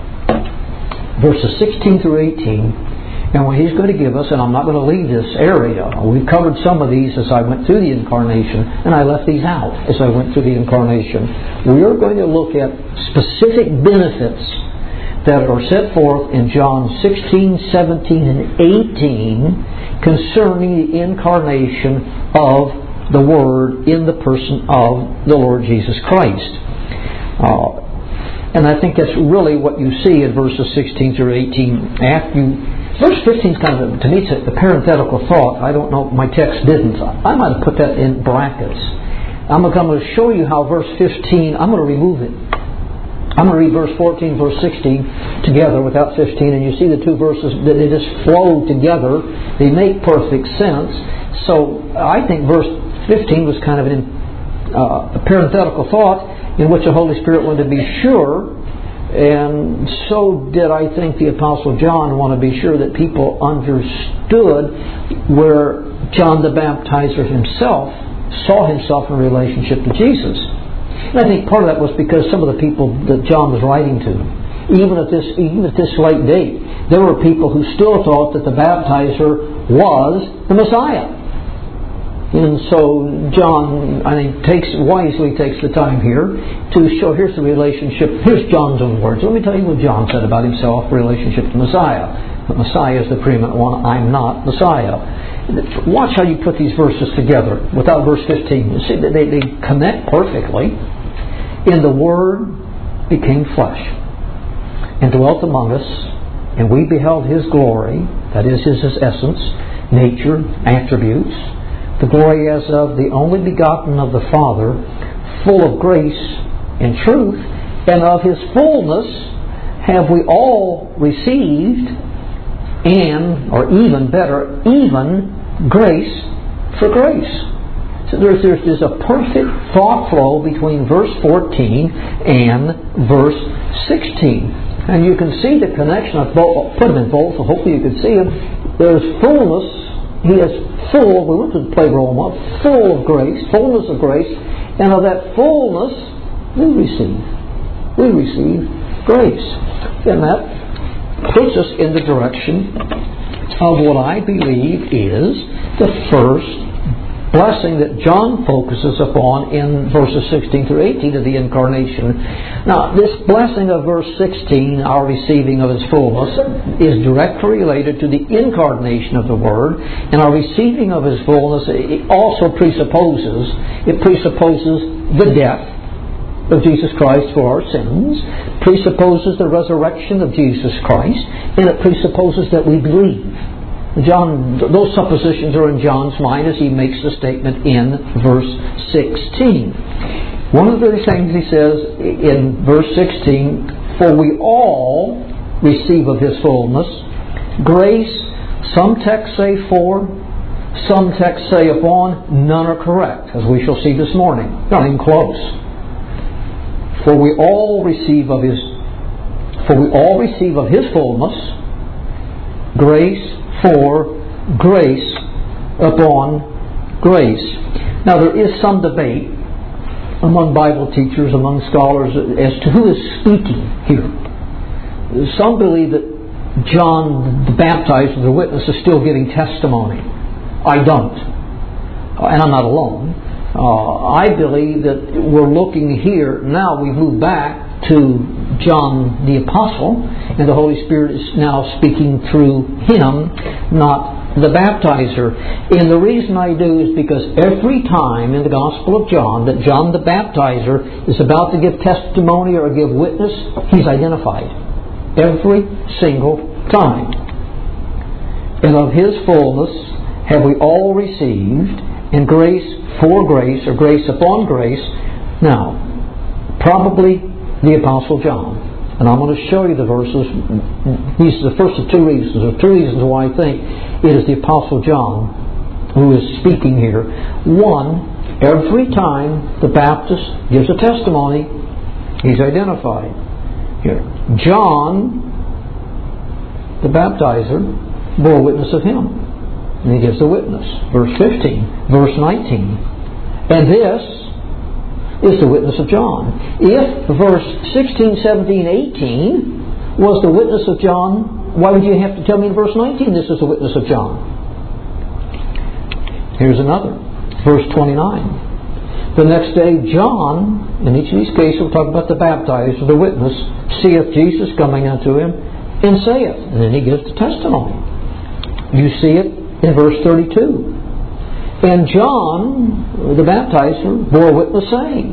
verses sixteen through eighteen, and what he's going to give us, and I'm not going to leave this area. We've covered some of these as I went through the incarnation, and I left these out as I went through the incarnation. We are going to look at specific benefits that are set forth in John sixteen, seventeen, and eighteen concerning the incarnation of the Word in the person of the Lord Jesus Christ. Uh, And I think that's really what you see in verses sixteen through eighteen. After you, verse fifteen is kind of, to me, it's a parenthetical thought. I don't know, my text didn't. I might have put that in brackets. I'm going to show you how verse fifteen, I'm going to remove it. I'm going to read verse fourteen, verse sixteen together without fifteen, and you see the two verses, that they just flow together. They make perfect sense. So I think verse fifteen was kind of an, uh, a parenthetical thought in which the Holy Spirit wanted to be sure, and so did I think the Apostle John want to be sure that people understood where John the Baptizer himself saw himself in relationship to Jesus. And I think part of that was because some of the people that John was writing to, even at this even at this late date, there were people who still thought that the Baptizer was the Messiah. And so John, I think, takes wisely takes the time here to show, here's the relationship. Here's John's own words. Let me tell you what John said about himself in relationship to Messiah. The Messiah is the preeminent one. I'm not Messiah. Watch how you put these verses together without verse fifteen. You see, they, they connect perfectly. And the Word became flesh and dwelt among us, and we beheld His glory, that is, His essence, nature, attributes, the glory as of the only begotten of the Father, full of grace and truth, and of His fullness have we all received, and, or even better, even grace for grace. So there's, there's, there's a perfect thought flow between verse fourteen and verse sixteen. And you can see the connection. I've put them in both, so hopefully you can see them. There's fullness. He is full, we went to the play Roma, full of grace, fullness of grace, and of that fullness we receive. We receive grace. And that puts us in the direction of what I believe is the first blessing that John focuses upon in verses sixteen through eighteen of the incarnation. Now, this blessing of verse sixteen, our receiving of His fullness, is directly related to the incarnation of the Word, and our receiving of His fullness it also presupposes, it presupposes the death of Jesus Christ for our sins, presupposes the resurrection of Jesus Christ, and it presupposes that we believe. John, those suppositions are in John's mind as he makes the statement in verse sixteen. One of the things he says in verse sixteen, for we all receive of His fullness grace. Some texts say for, some texts say upon. None are correct, as we shall see this morning. Not even close. For we all receive of His, for we all receive of His fullness grace for grace upon grace. Now there is some debate among Bible teachers, among scholars, as to who is speaking here. Some believe that John the Baptizer, the witness, is still giving testimony. I don't. And I'm not alone. Uh, I believe that we're looking here, now we move back to John the Apostle, and the Holy Spirit is now speaking through him, not the baptizer. And the reason I do is because every time in the Gospel of John that John the Baptizer is about to give testimony or give witness, he's identified. Every single time. And of His fullness have we all received, and grace for grace, or grace upon grace. Now, probably the Apostle John. And I'm going to show you the verses. These are the first of two reasons. There are two reasons why I think it is the Apostle John who is speaking here. One, every time the Baptist gives a testimony, he's identified. Here, John, the baptizer, bore witness of him. And he gives the witness. Verse fifteen, verse nineteen. And this is the witness of John. If verse sixteen, seventeen, eighteen was the witness of John, why would you have to tell me in verse nineteen this is the witness of John? Here's another. Verse twenty-nine. The next day John, in each of these cases we'll talk about the baptizer, the witness, seeth Jesus coming unto him, and saith. And then he gives the testimony. You see it in verse thirty-two. And John, the baptizer, bore witness saying.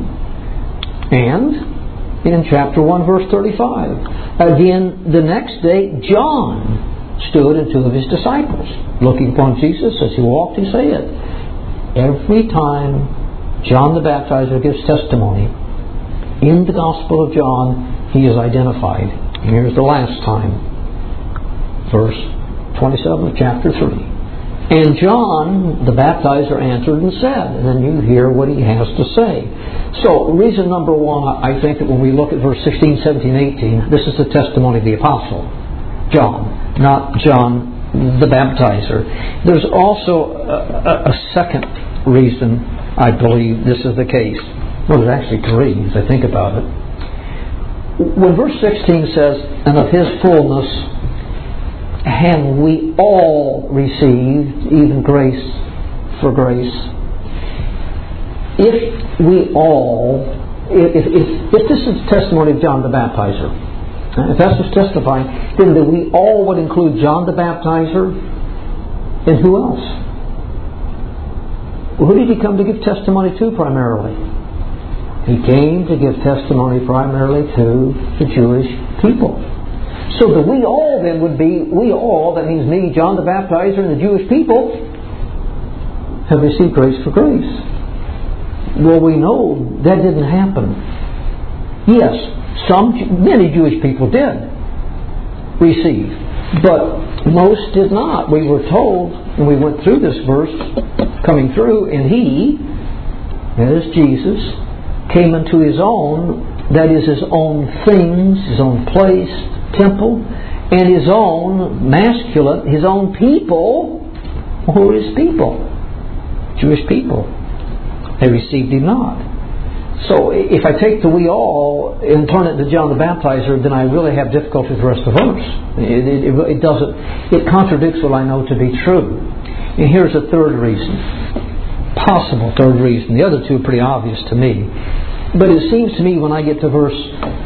And in chapter one, verse thirty-five. Again, the next day, John stood and two of his disciples, looking upon Jesus as he walked, and said. Every time John the baptizer gives testimony, in the Gospel of John, he is identified. And here's the last time. Verse twenty-seven of chapter three. And John, the baptizer, answered and said. And then you hear what he has to say. So, reason number one, I think that when we look at verse sixteen, seventeen, eighteen, this is the testimony of the Apostle John, not John the baptizer. There's also a, a, a second reason I believe this is the case. Well, there's actually three, as I think about it. When verse sixteen says, and of his fullness have we all received, even grace for grace. If we all, if, if, if this is the testimony of John the Baptizer, if that's what's testifying, then that we all would include John the Baptizer, and who else? Well, who did he come to give testimony to primarily? He came to give testimony primarily to the Jewish people. So the we all then would be, we all, that means me, John the Baptizer, and the Jewish people, have received grace for grace. Well, we know that didn't happen. Yes, some, many Jewish people did receive, but most did not. We were told, and we went through this verse, coming through, and he, that is Jesus, came into his own, that is his own things, his own place, temple, and his own masculine, his own people. Who are his people? Jewish people. They received him not. So if I take the we all and turn it to John the Baptizer, then I really have difficulty with the rest of the verse. It, it, it doesn't. It contradicts what I know to be true. And here's a third reason, possible third reason. The other two are pretty obvious to me, but it seems to me when I get to verse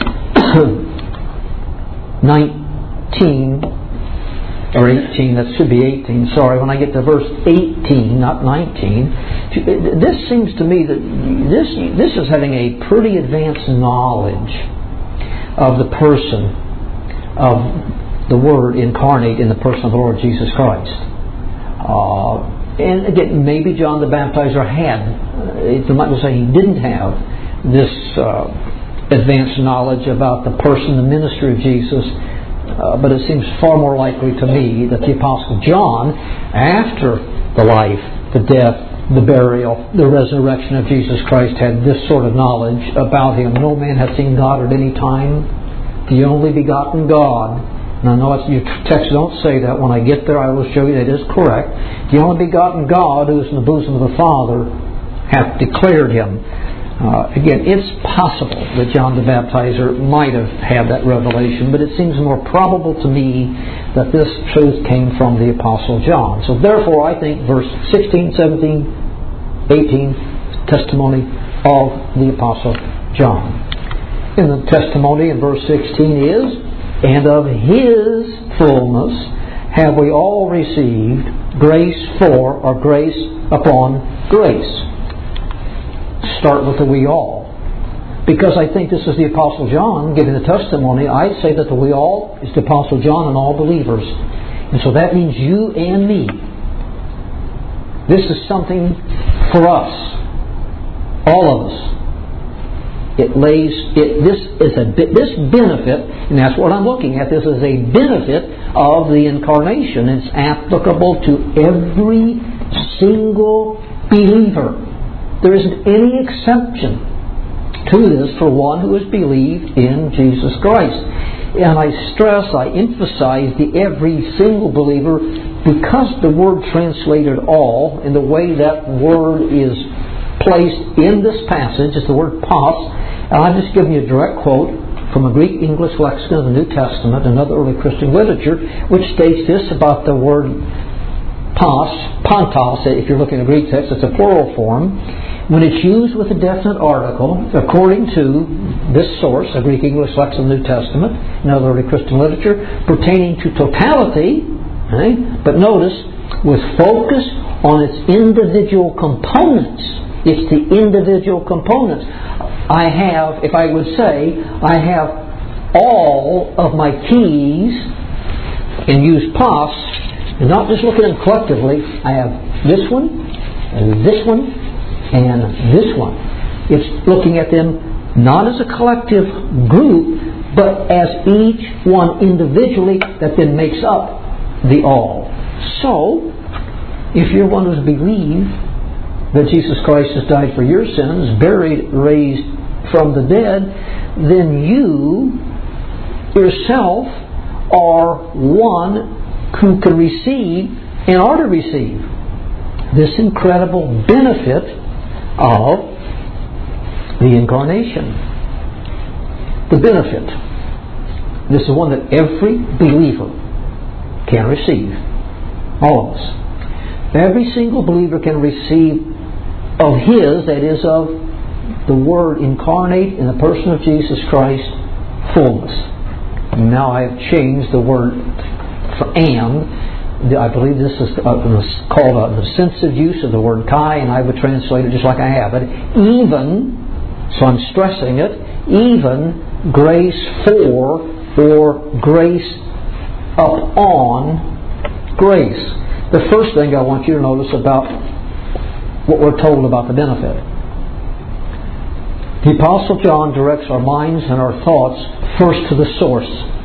nineteen or eighteen, that should be eighteen, sorry, when I get to verse eighteen, not nineteen, this seems to me that this this is having a pretty advanced knowledge of the person of the Word incarnate in the person of the Lord Jesus Christ. Uh, and again, maybe John the Baptizer had, it might say he didn't have this uh, advanced knowledge about the person, the ministry of Jesus, uh, but it seems far more likely to me that the Apostle John, after the life, the death, the burial, the resurrection of Jesus Christ, had this sort of knowledge about him. No man hath seen God at any time, the only begotten God. And I know it's, your text don't say that. When I get there, I will show you that is correct. The only begotten God, who is in the bosom of the Father, hath declared him. Uh, again, it's possible that John the Baptizer might have had that revelation, but it seems more probable to me that this truth came from the Apostle John. So therefore, I think verse sixteen, seventeen, eighteen, testimony of the Apostle John. And the testimony in verse sixteen is, and of his fullness have we all received grace for, or grace upon grace. Start with the we all. Because I think this is the Apostle John giving the testimony, I'd say that the we all is the Apostle John and all believers. And so that means you and me. This is something for us. All of us. It lays, it, this is a this benefit, and that's what I'm looking at. This is a benefit of the incarnation. It's applicable to every single believer. There isn't any exception to this for one who has believed in Jesus Christ. And I stress, I emphasize the every single believer, because the word translated all, and the way that word is placed in this passage is the word pas. And I'm just giving you a direct quote from a Greek English lexicon of the New Testament and other early Christian literature, which states this about the word pas, pantos. If you're looking at Greek text, it's a plural form. When it's used with a definite article, according to this source, a Greek English lexicon of the New Testament and other early Christian literature, pertaining to totality, right? But notice, with focus on its individual components. It's the individual components. I have, if I would say, I have all of my keys, and use pas, and not just look at them collectively. I have this one, and this one, and this one. It's looking at them not as a collective group, but as each one individually that then makes up the all. So, if you're one who's believed that Jesus Christ has died for your sins, buried, raised from the dead, then you yourself are one who can receive and are to receive this incredible benefit of the incarnation. The benefit. This is one that every believer can receive. All of us. Every single believer can receive of His, that is of the Word incarnate in the person of Jesus Christ, fullness. Now I have changed the word for and. I believe this is called a, the sensitive use of the word kai, and I would translate it just like I have it. Even, so I'm stressing it, even grace for or grace upon grace. The first thing I want you to notice about what we're told about the benefit. The Apostle John directs our minds and our thoughts first to the source.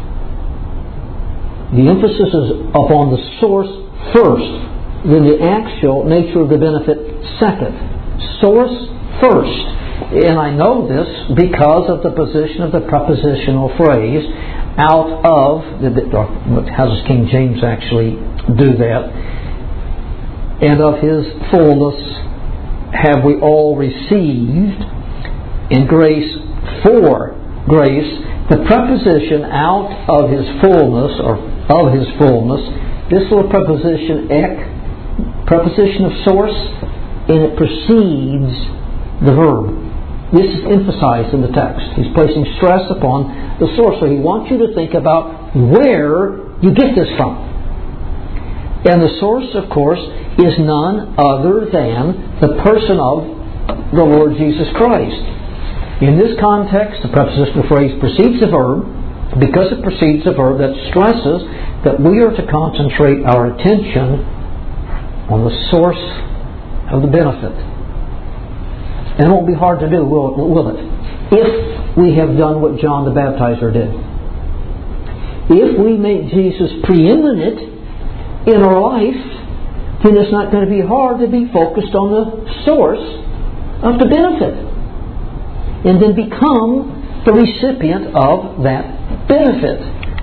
The emphasis is upon the source first, then the actual nature of the benefit second. Source first. And I know this because of the position of the prepositional phrase, out of, how does King James actually do that? And of His fullness have we all received, in grace for grace. The preposition out of His fullness, or of His fullness, this little preposition ek, preposition of source, and it precedes the verb. This is emphasized in the text. He's placing stress upon the source. So he wants you to think about where you get this from. And the source, of course, is none other than the person of the Lord Jesus Christ. In this context, the prepositional phrase precedes the verb, because it precedes a verb that stresses that we are to concentrate our attention on the source of the benefit. And it won't be hard to do, will it? Will it? If we have done what John the Baptizer did. If we make Jesus preeminent in our life, then it's not going to be hard to be focused on the source of the benefit. And then become the recipient of that benefit.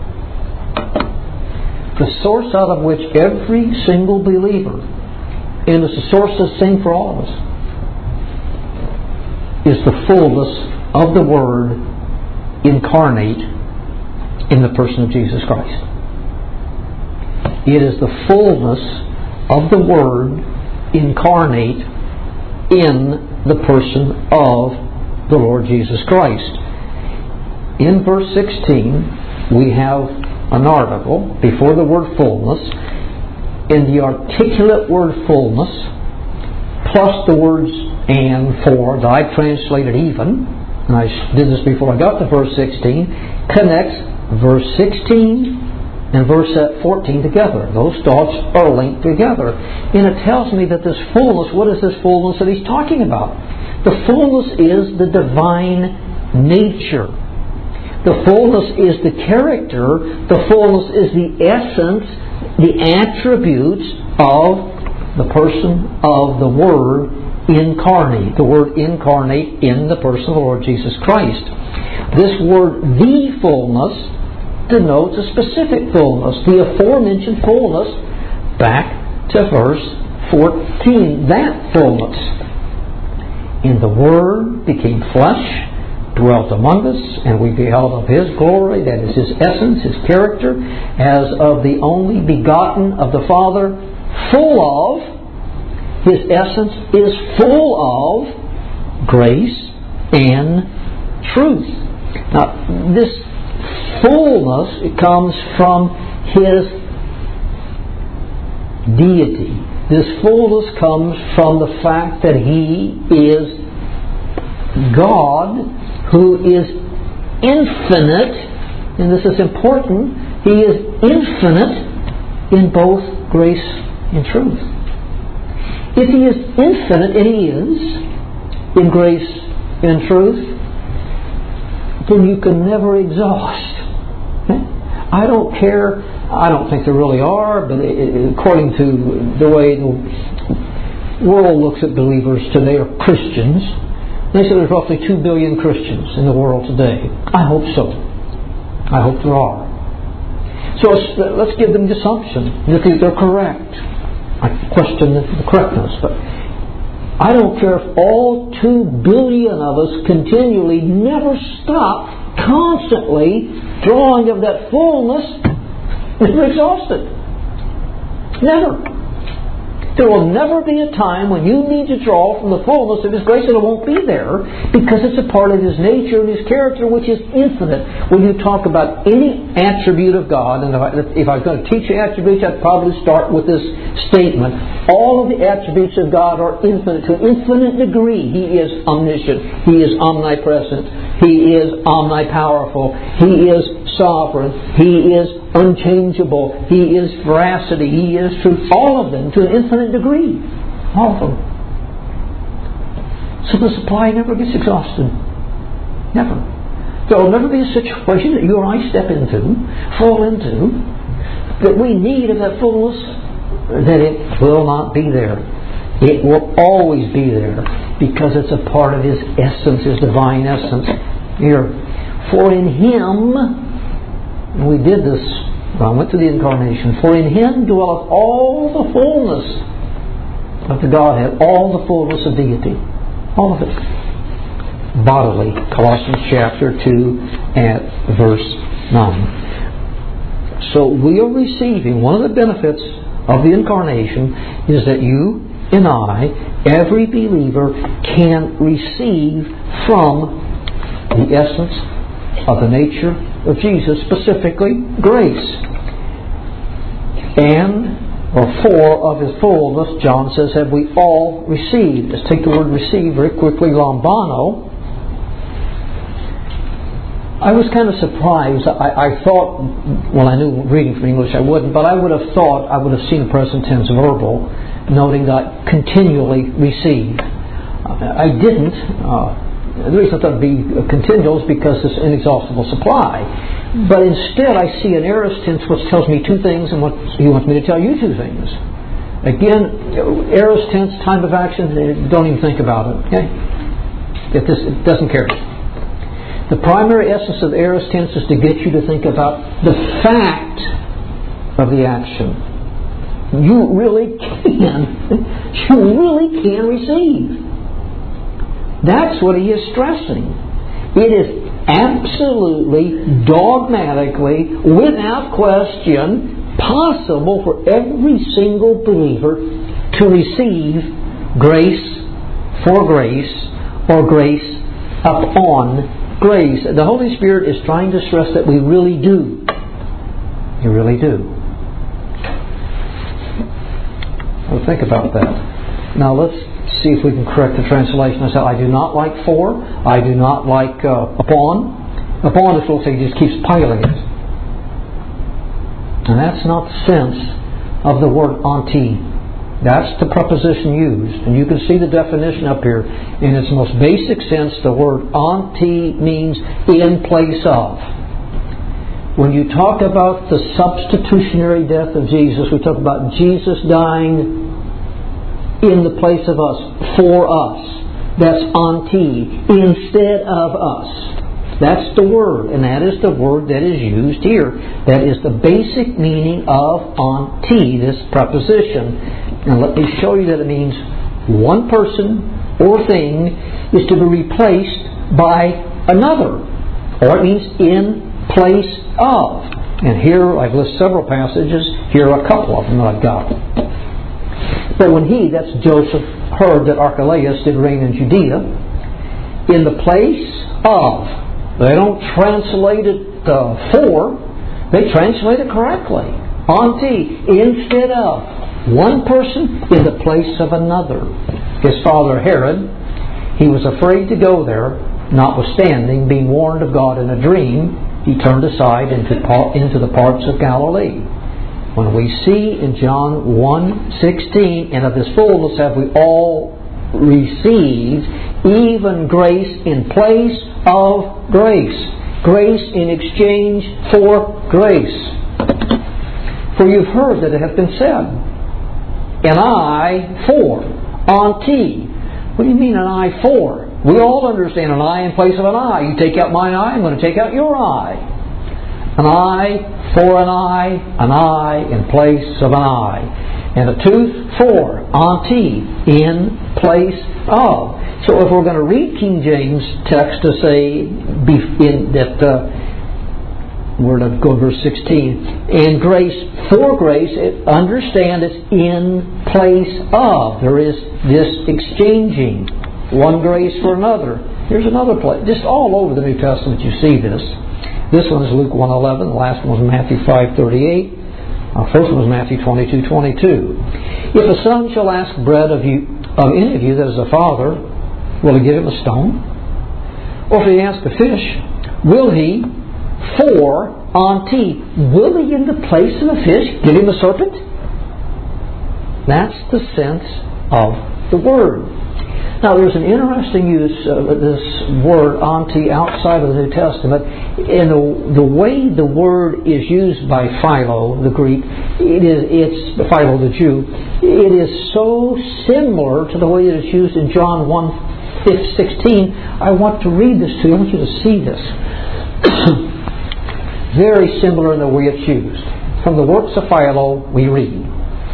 The source out of which every single believer, and it's the source that's the same for all of us, is the fullness of the Word incarnate in the person of Jesus Christ. It is the fullness of the Word incarnate in the person of the Lord Jesus Christ. In verse sixteen, we have an article before the word fullness, and the articulate word fullness, plus the words and, for, that I translated even, and I did this before I got to verse sixteen, connects verse sixteen and verse fourteen together. Those thoughts are linked together. And it tells me that this fullness, what is this fullness that he's talking about? The fullness is the divine nature. The fullness is the character. The fullness is the essence, the attributes of the person of the Word incarnate. The word incarnate in the person of the Lord Jesus Christ. This word, the fullness, denotes a specific fullness. The aforementioned fullness, back to verse fourteen. That fullness. And the Word became flesh, dwelt among us, and we beheld of His glory, that is His essence, His character, as of the only begotten of the Father, full of, His essence is full of grace and truth. Now, this fullness, it comes from His deity. This fullness comes from the fact that He is God, who is infinite, and this is important, He is infinite in both grace and truth. If He is infinite, and He is, in grace and truth, then you can never exhaust. I don't care, I don't think there really are, but according to the way the world looks at believers today, or Christians, they say there's roughly two billion Christians in the world today. I hope so. I hope there are. So let's give them the assumption that they're correct. I question the correctness, but I don't care if all two billion of us continually never stop constantly drawing of that fullness, we're exhausted. Never. There will never be a time when you need to draw from the fullness of His grace, and it won't be there, because it's a part of His nature and His character, which is infinite. When you talk about any attribute of God, and if I, if I was going to teach you attributes, I'd probably start with this statement. All of the attributes of God are infinite, to an infinite degree. He is omniscient. He is omnipresent. He is omnipowerful. He is sovereign. He is unchangeable. He is veracity. He is truth. All of them to an infinite degree. All of them. So the supply never gets exhausted. Never. There will never be a situation that you or I step into, fall into, that we need of that fullness, that it will not be there. It will always be there, because it's a part of His essence, His divine essence. Here, for in Him, and we did this, I went to the incarnation, for in Him dwelleth all the fullness of the Godhead, all the fullness of deity. All of it. Bodily. Colossians chapter two at verse nine. So we are receiving, one of the benefits of the incarnation is that you and I, every believer, can receive from the essence of the nature of Jesus, specifically grace. And, or for of His fullness, John says, have we all received. Let's take the word receive very quickly, lambano. I was kind of surprised. I, I thought, well, I knew reading from English I wouldn't, but I would have thought I would have seen a present tense verbal, noting that continually receive. I didn't. Uh, the reason I thought it would be continual is because it's inexhaustible supply. But instead I see an aorist tense which tells me two things, and what he wants me to tell you two things. Again, aorist tense, time of action, don't even think about it. Okay? If this, it doesn't care. The primary essence of the aorist tense is to get you to think about the fact of the action. You really can. You really can receive. That's what he is stressing. It is absolutely, dogmatically, without question, possible for every single believer to receive grace for grace, or grace upon grace. The Holy Spirit is trying to stress that we really do. You really do. Well, think about that. Now let's see if we can correct the translation. I said, I do not like for. I do not like uh, upon. Upon is what he just keeps piling it. And that's not the sense of the word anti. That's the preposition used. And you can see the definition up here. In its most basic sense, the word anti means in place of. When you talk about the substitutionary death of Jesus, we talk about Jesus dying in the place of us, for us. That's anti, instead of us. That's the word, and that is the word that is used here. That is the basic meaning of anti, this preposition. And let me show you that it means one person or thing is to be replaced by another. Or it means in place of. And here I've listed several passages. Here are a couple of them that I've got. But when he, that's Joseph, heard that Archelaus did reign in Judea, in the place of, they don't translate it uh, for, they translate it correctly. Anti, instead of. One person in the place of another. His father Herod, he was afraid to go there, notwithstanding being warned of God in a dream, he turned aside into, into the parts of Galilee. When we see in John one sixteen, and of His fullness have we all received, even grace in place of grace. Grace in exchange for grace. For you've heard that it hath been said, an eye for, anti. What do you mean an eye for? We all understand an eye in place of an eye. You take out my eye, I'm going to take out your eye. An eye for an eye, an eye in place of an eye. And a tooth for, anti, in place of. So if we're going to read King James text to say in, that, uh, we're going to go to verse sixteen, and grace for grace, it, understand it's in place of. There is this exchanging. One grace for another. Here's another place. Just all over the New Testament you see this. This one is Luke one eleven. The last one was Matthew five thirty-eight. The first one was Matthew twenty-two twenty-two. If a son shall ask bread of you, of any of you that is a father, will he give him a stone? Or if he ask a fish, will he, for, anti, will he in the place of a fish give him a serpent? That's the sense of the word. Now, there's an interesting use of this word anti outside of the New Testament. In the, the way the word is used by Philo, the Greek, it is it's Philo, the Jew. It is so similar to the way it is used in John one sixteen. I want to read this to you. I want you to see this. Very similar in the way it's used. From the works of Philo, we read.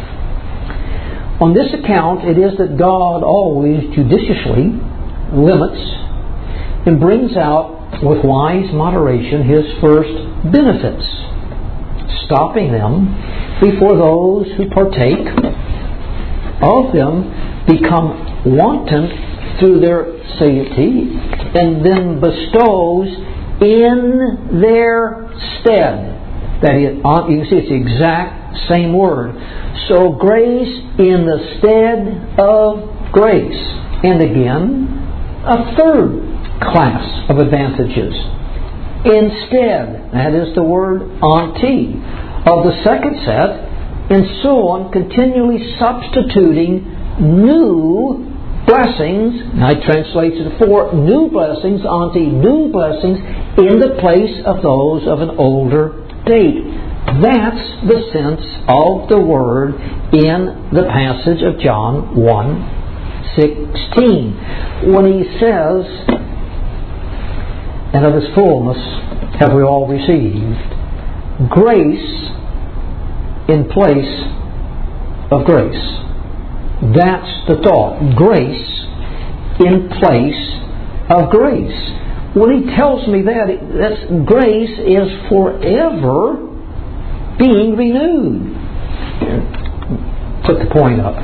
On this account, it is that God always judiciously limits and brings out with wise moderation His first benefits, stopping them before those who partake of them become wanton through their satiety, and then bestows in their stead. That is, you can see it's the exact same word. So grace in the stead of grace. And again, a third class of advantages. Instead, that is the word anti, of the second set, and so on, continually substituting new blessings, and I translate it for new blessings, anti, new blessings, in the place of those of an older date. That's the sense of the word in the passage of John one sixteen. When he says, and of His fullness have we all received, grace in place of grace. That's the thought. Grace in place of grace. When he tells me that, that's, grace is forever being renewed. Put the point up.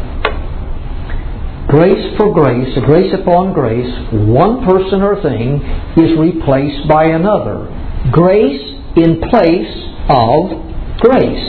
Grace for grace, grace upon grace, one person or thing is replaced by another. Grace in place of grace.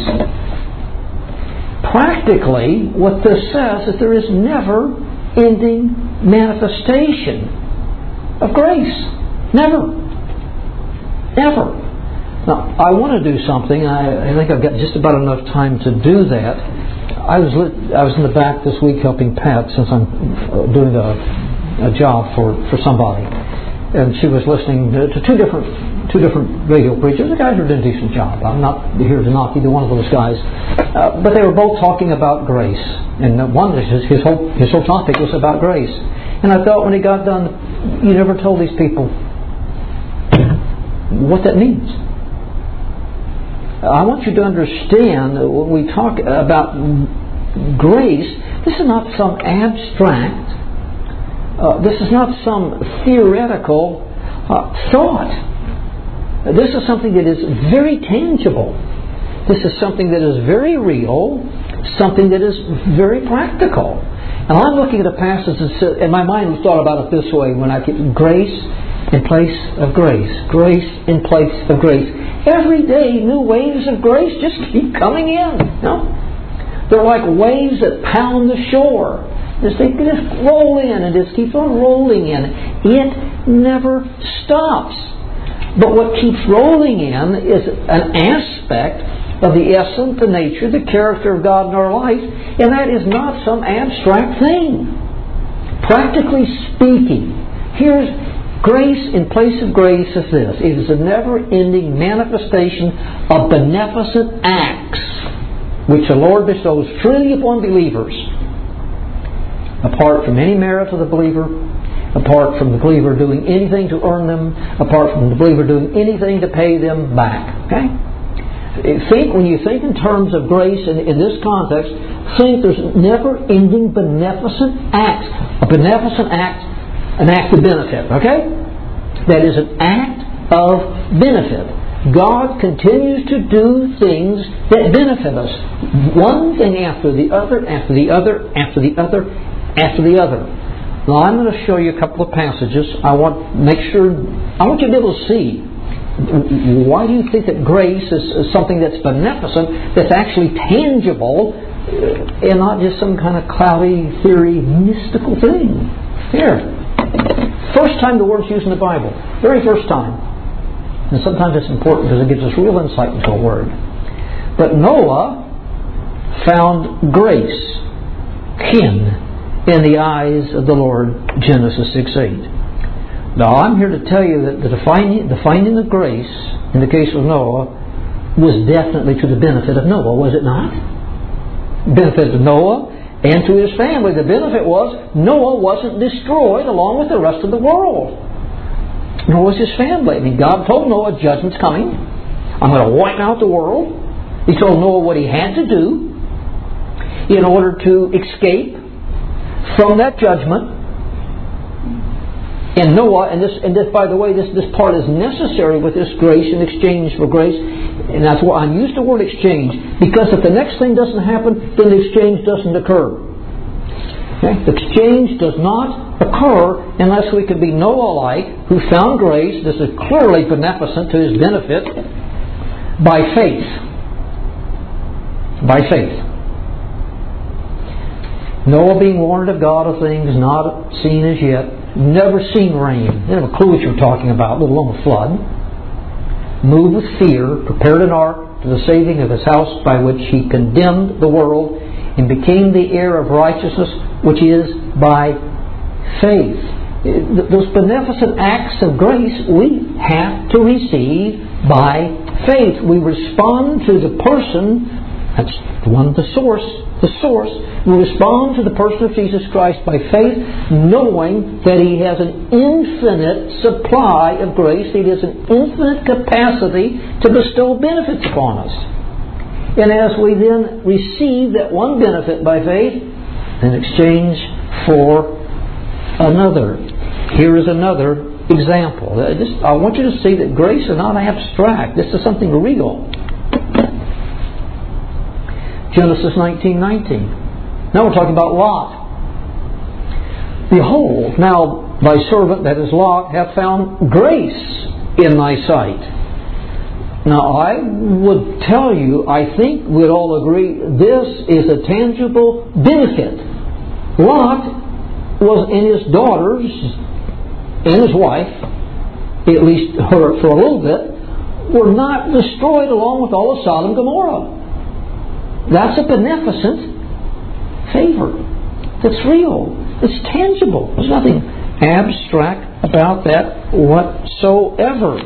Practically, what this says is there is never ending manifestation of grace. Never. Never. Now, I want to do something. I, I think I've got just about enough time to do that. I was lit, I was in the back this week helping Pat since I'm uh, doing a, a job for, for somebody, and she was listening to, to two different two different radio preachers. The guys are doing a decent job. I'm not here to knock either one of those guys, uh, but they were both talking about grace, and one his, his whole his whole topic was about grace. And I thought when he got done, you never told these people what that means. I want you to understand that when we talk about grace, this is not some abstract, uh, this is not some theoretical uh, thought. This is something that is very tangible. This is something that is very real, something that is very practical. And I'm looking at a passage that says, and my mind was thought about it this way when I get grace in place of grace. Grace in place of grace. Every day new waves of grace just keep coming in. You know? They're like waves that pound the shore. Just, they just roll in and just keep on rolling in. It never stops. But what keeps rolling in is an aspect of the essence, the nature, the character of God in our life, and that is not some abstract thing. Practically speaking, here's grace in place of grace is this. It is a never-ending manifestation of beneficent acts which the Lord bestows freely upon believers, apart from any merit of the believer, apart from the believer doing anything to earn them, apart from the believer doing anything to pay them back. Okay? Think, when you think in terms of grace in, in this context, think there's never-ending beneficent acts. A beneficent act, an act of benefit. Okay? That is an act of benefit. God continues to do things that benefit us. One thing after the other, after the other, after the other, after the other. Now I'm going to show you a couple of passages. I want make sure I want you to be able to see. Why do you think that grace is, is something that's beneficent, that's actually tangible, and not just some kind of cloudy theory, mystical thing? Here. First time the word's used in the Bible. Very first time. And sometimes it's important because it gives us real insight into a word. But Noah found grace, kin, in the eyes of the Lord, Genesis six eight. Now I'm here to tell you that the defining, the finding of grace in the case of Noah was definitely to the benefit of Noah, was it not? Benefit of Noah and to his family. The benefit was Noah wasn't destroyed along with the rest of the world. Nor was his family. I mean, God told Noah judgment's coming. I'm going to wipe out the world. He told Noah what he had to do in order to escape from that judgment. And Noah, and this, and this, by the way, this, this part is necessary with this grace in exchange for grace. And that's why I use the word exchange. Because if the next thing doesn't happen, then the exchange doesn't occur. Okay? The exchange does not occur unless we can be Noah-like, who found grace. This is clearly beneficent to his benefit by faith. By faith. Noah being warned of God of things not seen as yet, never seen rain, didn't have a clue what you were talking about, let alone a flood, moved with fear, prepared an ark to the saving of his house, by which he condemned the world and became the heir of righteousness, which is by faith. Those beneficent acts of grace we have to receive by faith. We respond to the person, that's the one, the source, the source. We respond to the person of Jesus Christ by faith, knowing that He has an infinite supply of grace. He has an infinite capacity to bestow benefits upon us. And as we then receive that one benefit by faith, in exchange for another. Here is another example. I, just, I want you to see that grace is not abstract. This is something real. Genesis nineteen nineteen. Now we're talking about Lot. Behold, now thy servant, that is Lot, hath found grace in thy sight. Now I would tell you, I think we'd all agree, this is a tangible benefit. Lot was, and his daughters and his wife, at least her for a little bit, were not destroyed along with all of Sodom and Gomorrah. That's a beneficent favor that's real. It's tangible. There's nothing abstract about that whatsoever.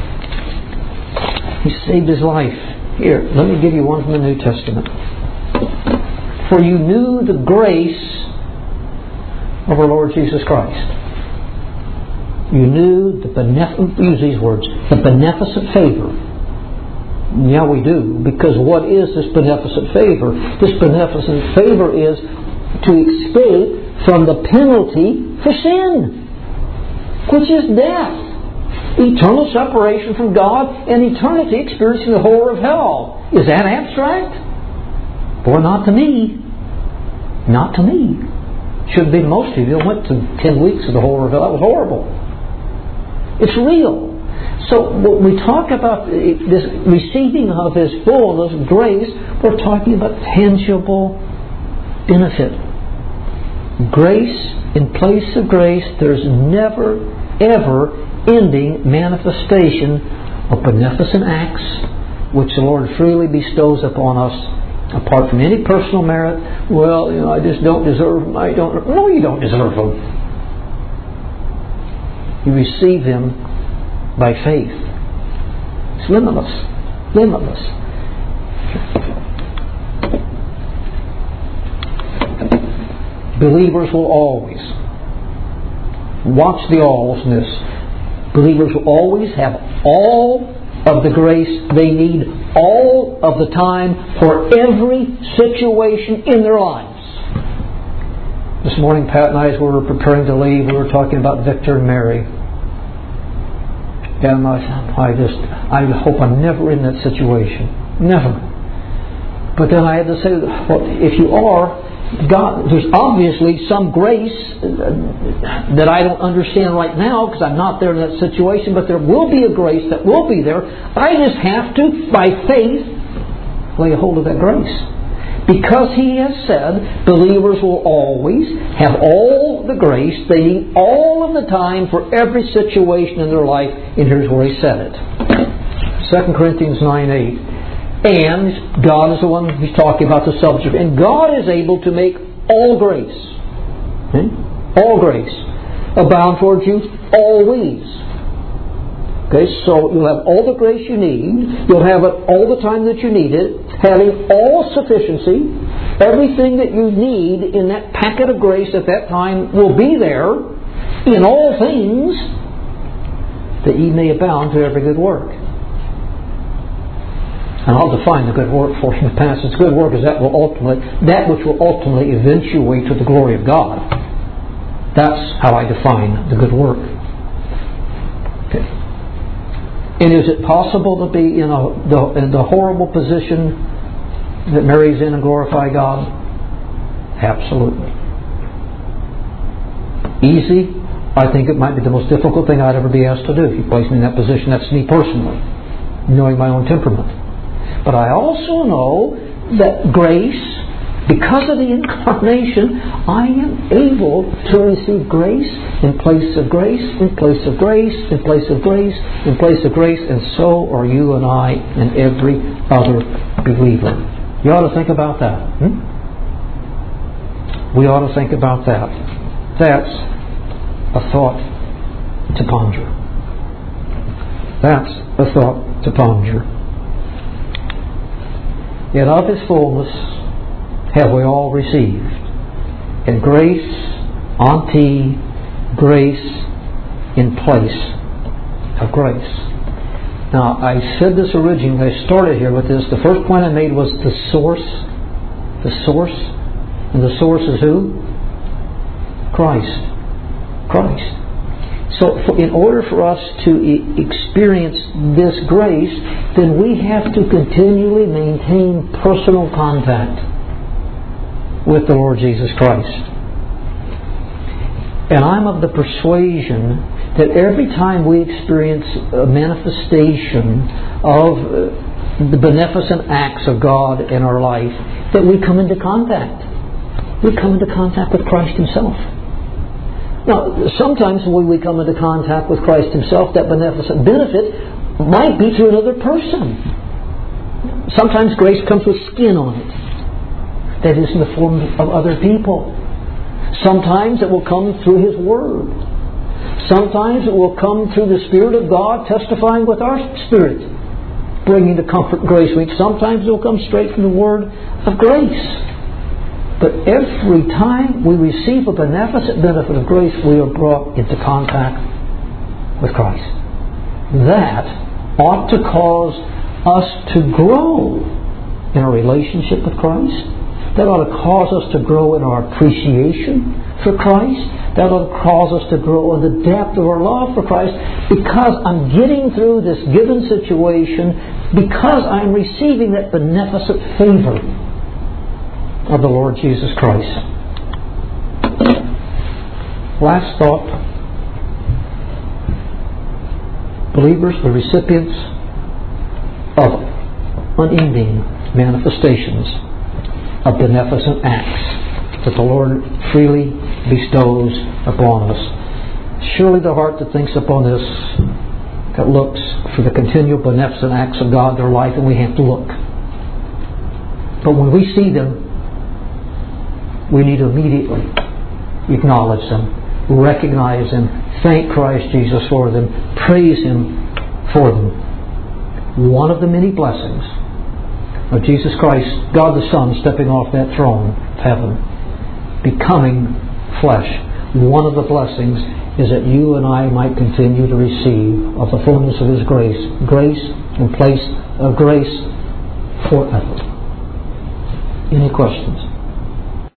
He saved his life. Here, let me give you one from the New Testament. For you knew the grace of our Lord Jesus Christ. You knew the beneficent, use these words, the beneficent favor. Yeah, we do. Because what is this beneficent favor? This beneficent favor is to escape from the penalty for sin, which is death. Eternal separation from God and eternity experiencing the horror of hell. Is that abstract? Boy, not to me. Not to me. Should be most of you. I went to ten weeks of the horror of hell. That was horrible. It's real. So when we talk about this receiving of His fullness, grace, we're talking about tangible benefit. Grace in place of grace, there's never, ever ending manifestation of beneficent acts which the Lord freely bestows upon us, apart from any personal merit. Well, you know, I just don't deserve them. I don't. No, you don't deserve them. You receive them by faith. It's limitless. Limitless. Believers will always, watch the alls in this, believers will always have all of the grace they need all of the time for every situation in their lives. This morning, Pat and I, as we were preparing to leave, we were talking about Victor and Mary. And I, I just, I hope I'm never in that situation. Never. But then I had to say, well, if you are, God, there's obviously some grace that I don't understand right now because I'm not there in that situation, but there will be a grace that will be there. I just have to, by faith, lay hold of that grace. Because He has said believers will always have all the grace they need all of the time for every situation in their life, and here's where He said it. Second Corinthians nine eight. And God is the one He's talking about the subject. And God is able to make all grace, okay? all grace, abound towards you always. Okay, so you'll have all the grace you need. You'll have it all the time that you need it. Having all sufficiency, everything that you need in that packet of grace at that time will be there in all things, that ye may abound to every good work. And I'll define the good work for you in the passage. Good work is that will ultimately, that which will ultimately eventuate to the glory of God. That's how I define the good work. Okay. And is it possible to be in, a, the, in the horrible position that Mary's in and glorify God? Absolutely. Easy? I think it might be the most difficult thing I'd ever be asked to do. If you place me in that position, that's me personally, knowing my own temperament. But I also know that grace, because of the incarnation, I am able to receive grace in place of grace, in place of grace, in place of grace, in place of grace, and so are you and I and every other believer. You ought to think about that. Hmm? We ought to think about that. That's a thought to ponder. That's a thought to ponder. Yet of His fullness have we all received, and grace unto grace in place of grace. Now, I said this originally, I started here with this. The first point I made was the source. The source. And the source is who? Christ. Christ. So for, in order for us to e- experience this grace, then we have to continually maintain personal contact with the Lord Jesus Christ. And I'm of the persuasion that every time we experience a manifestation of the beneficent acts of God in our life, that we come into contact. We come into contact with Christ Himself. Now, sometimes when we come into contact with Christ Himself, that beneficent benefit might be through another person. Sometimes grace comes with skin on it. that is in the form of other people. Sometimes it will come through His Word. Sometimes it will come through the Spirit of God testifying with our spirit, bringing the comfort and grace we need. Sometimes it will come straight from the Word of grace. But every time we receive a beneficent benefit of grace, we are brought into contact with Christ. That ought to cause us to grow in our relationship with Christ. That ought to cause us to grow in our appreciation for Christ. That ought to cause us to grow in the depth of our love for Christ, because I'm getting through this given situation, because I'm receiving that beneficent favor of the Lord Jesus Christ. Last thought. Believers are recipients of unending manifestations of beneficent acts that the Lord freely bestows upon us. Surely the heart that thinks upon this, that looks for the continual beneficent acts of God in their life, and we have to look. But when we see them, we need to immediately acknowledge them, recognize them, thank Christ Jesus for them, praise Him for them. One of the many blessings of Jesus Christ, God the Son, stepping off that throne of heaven, becoming flesh. One of the blessings is that you and I might continue to receive of the fullness of His grace, grace in place of grace forever. Any questions?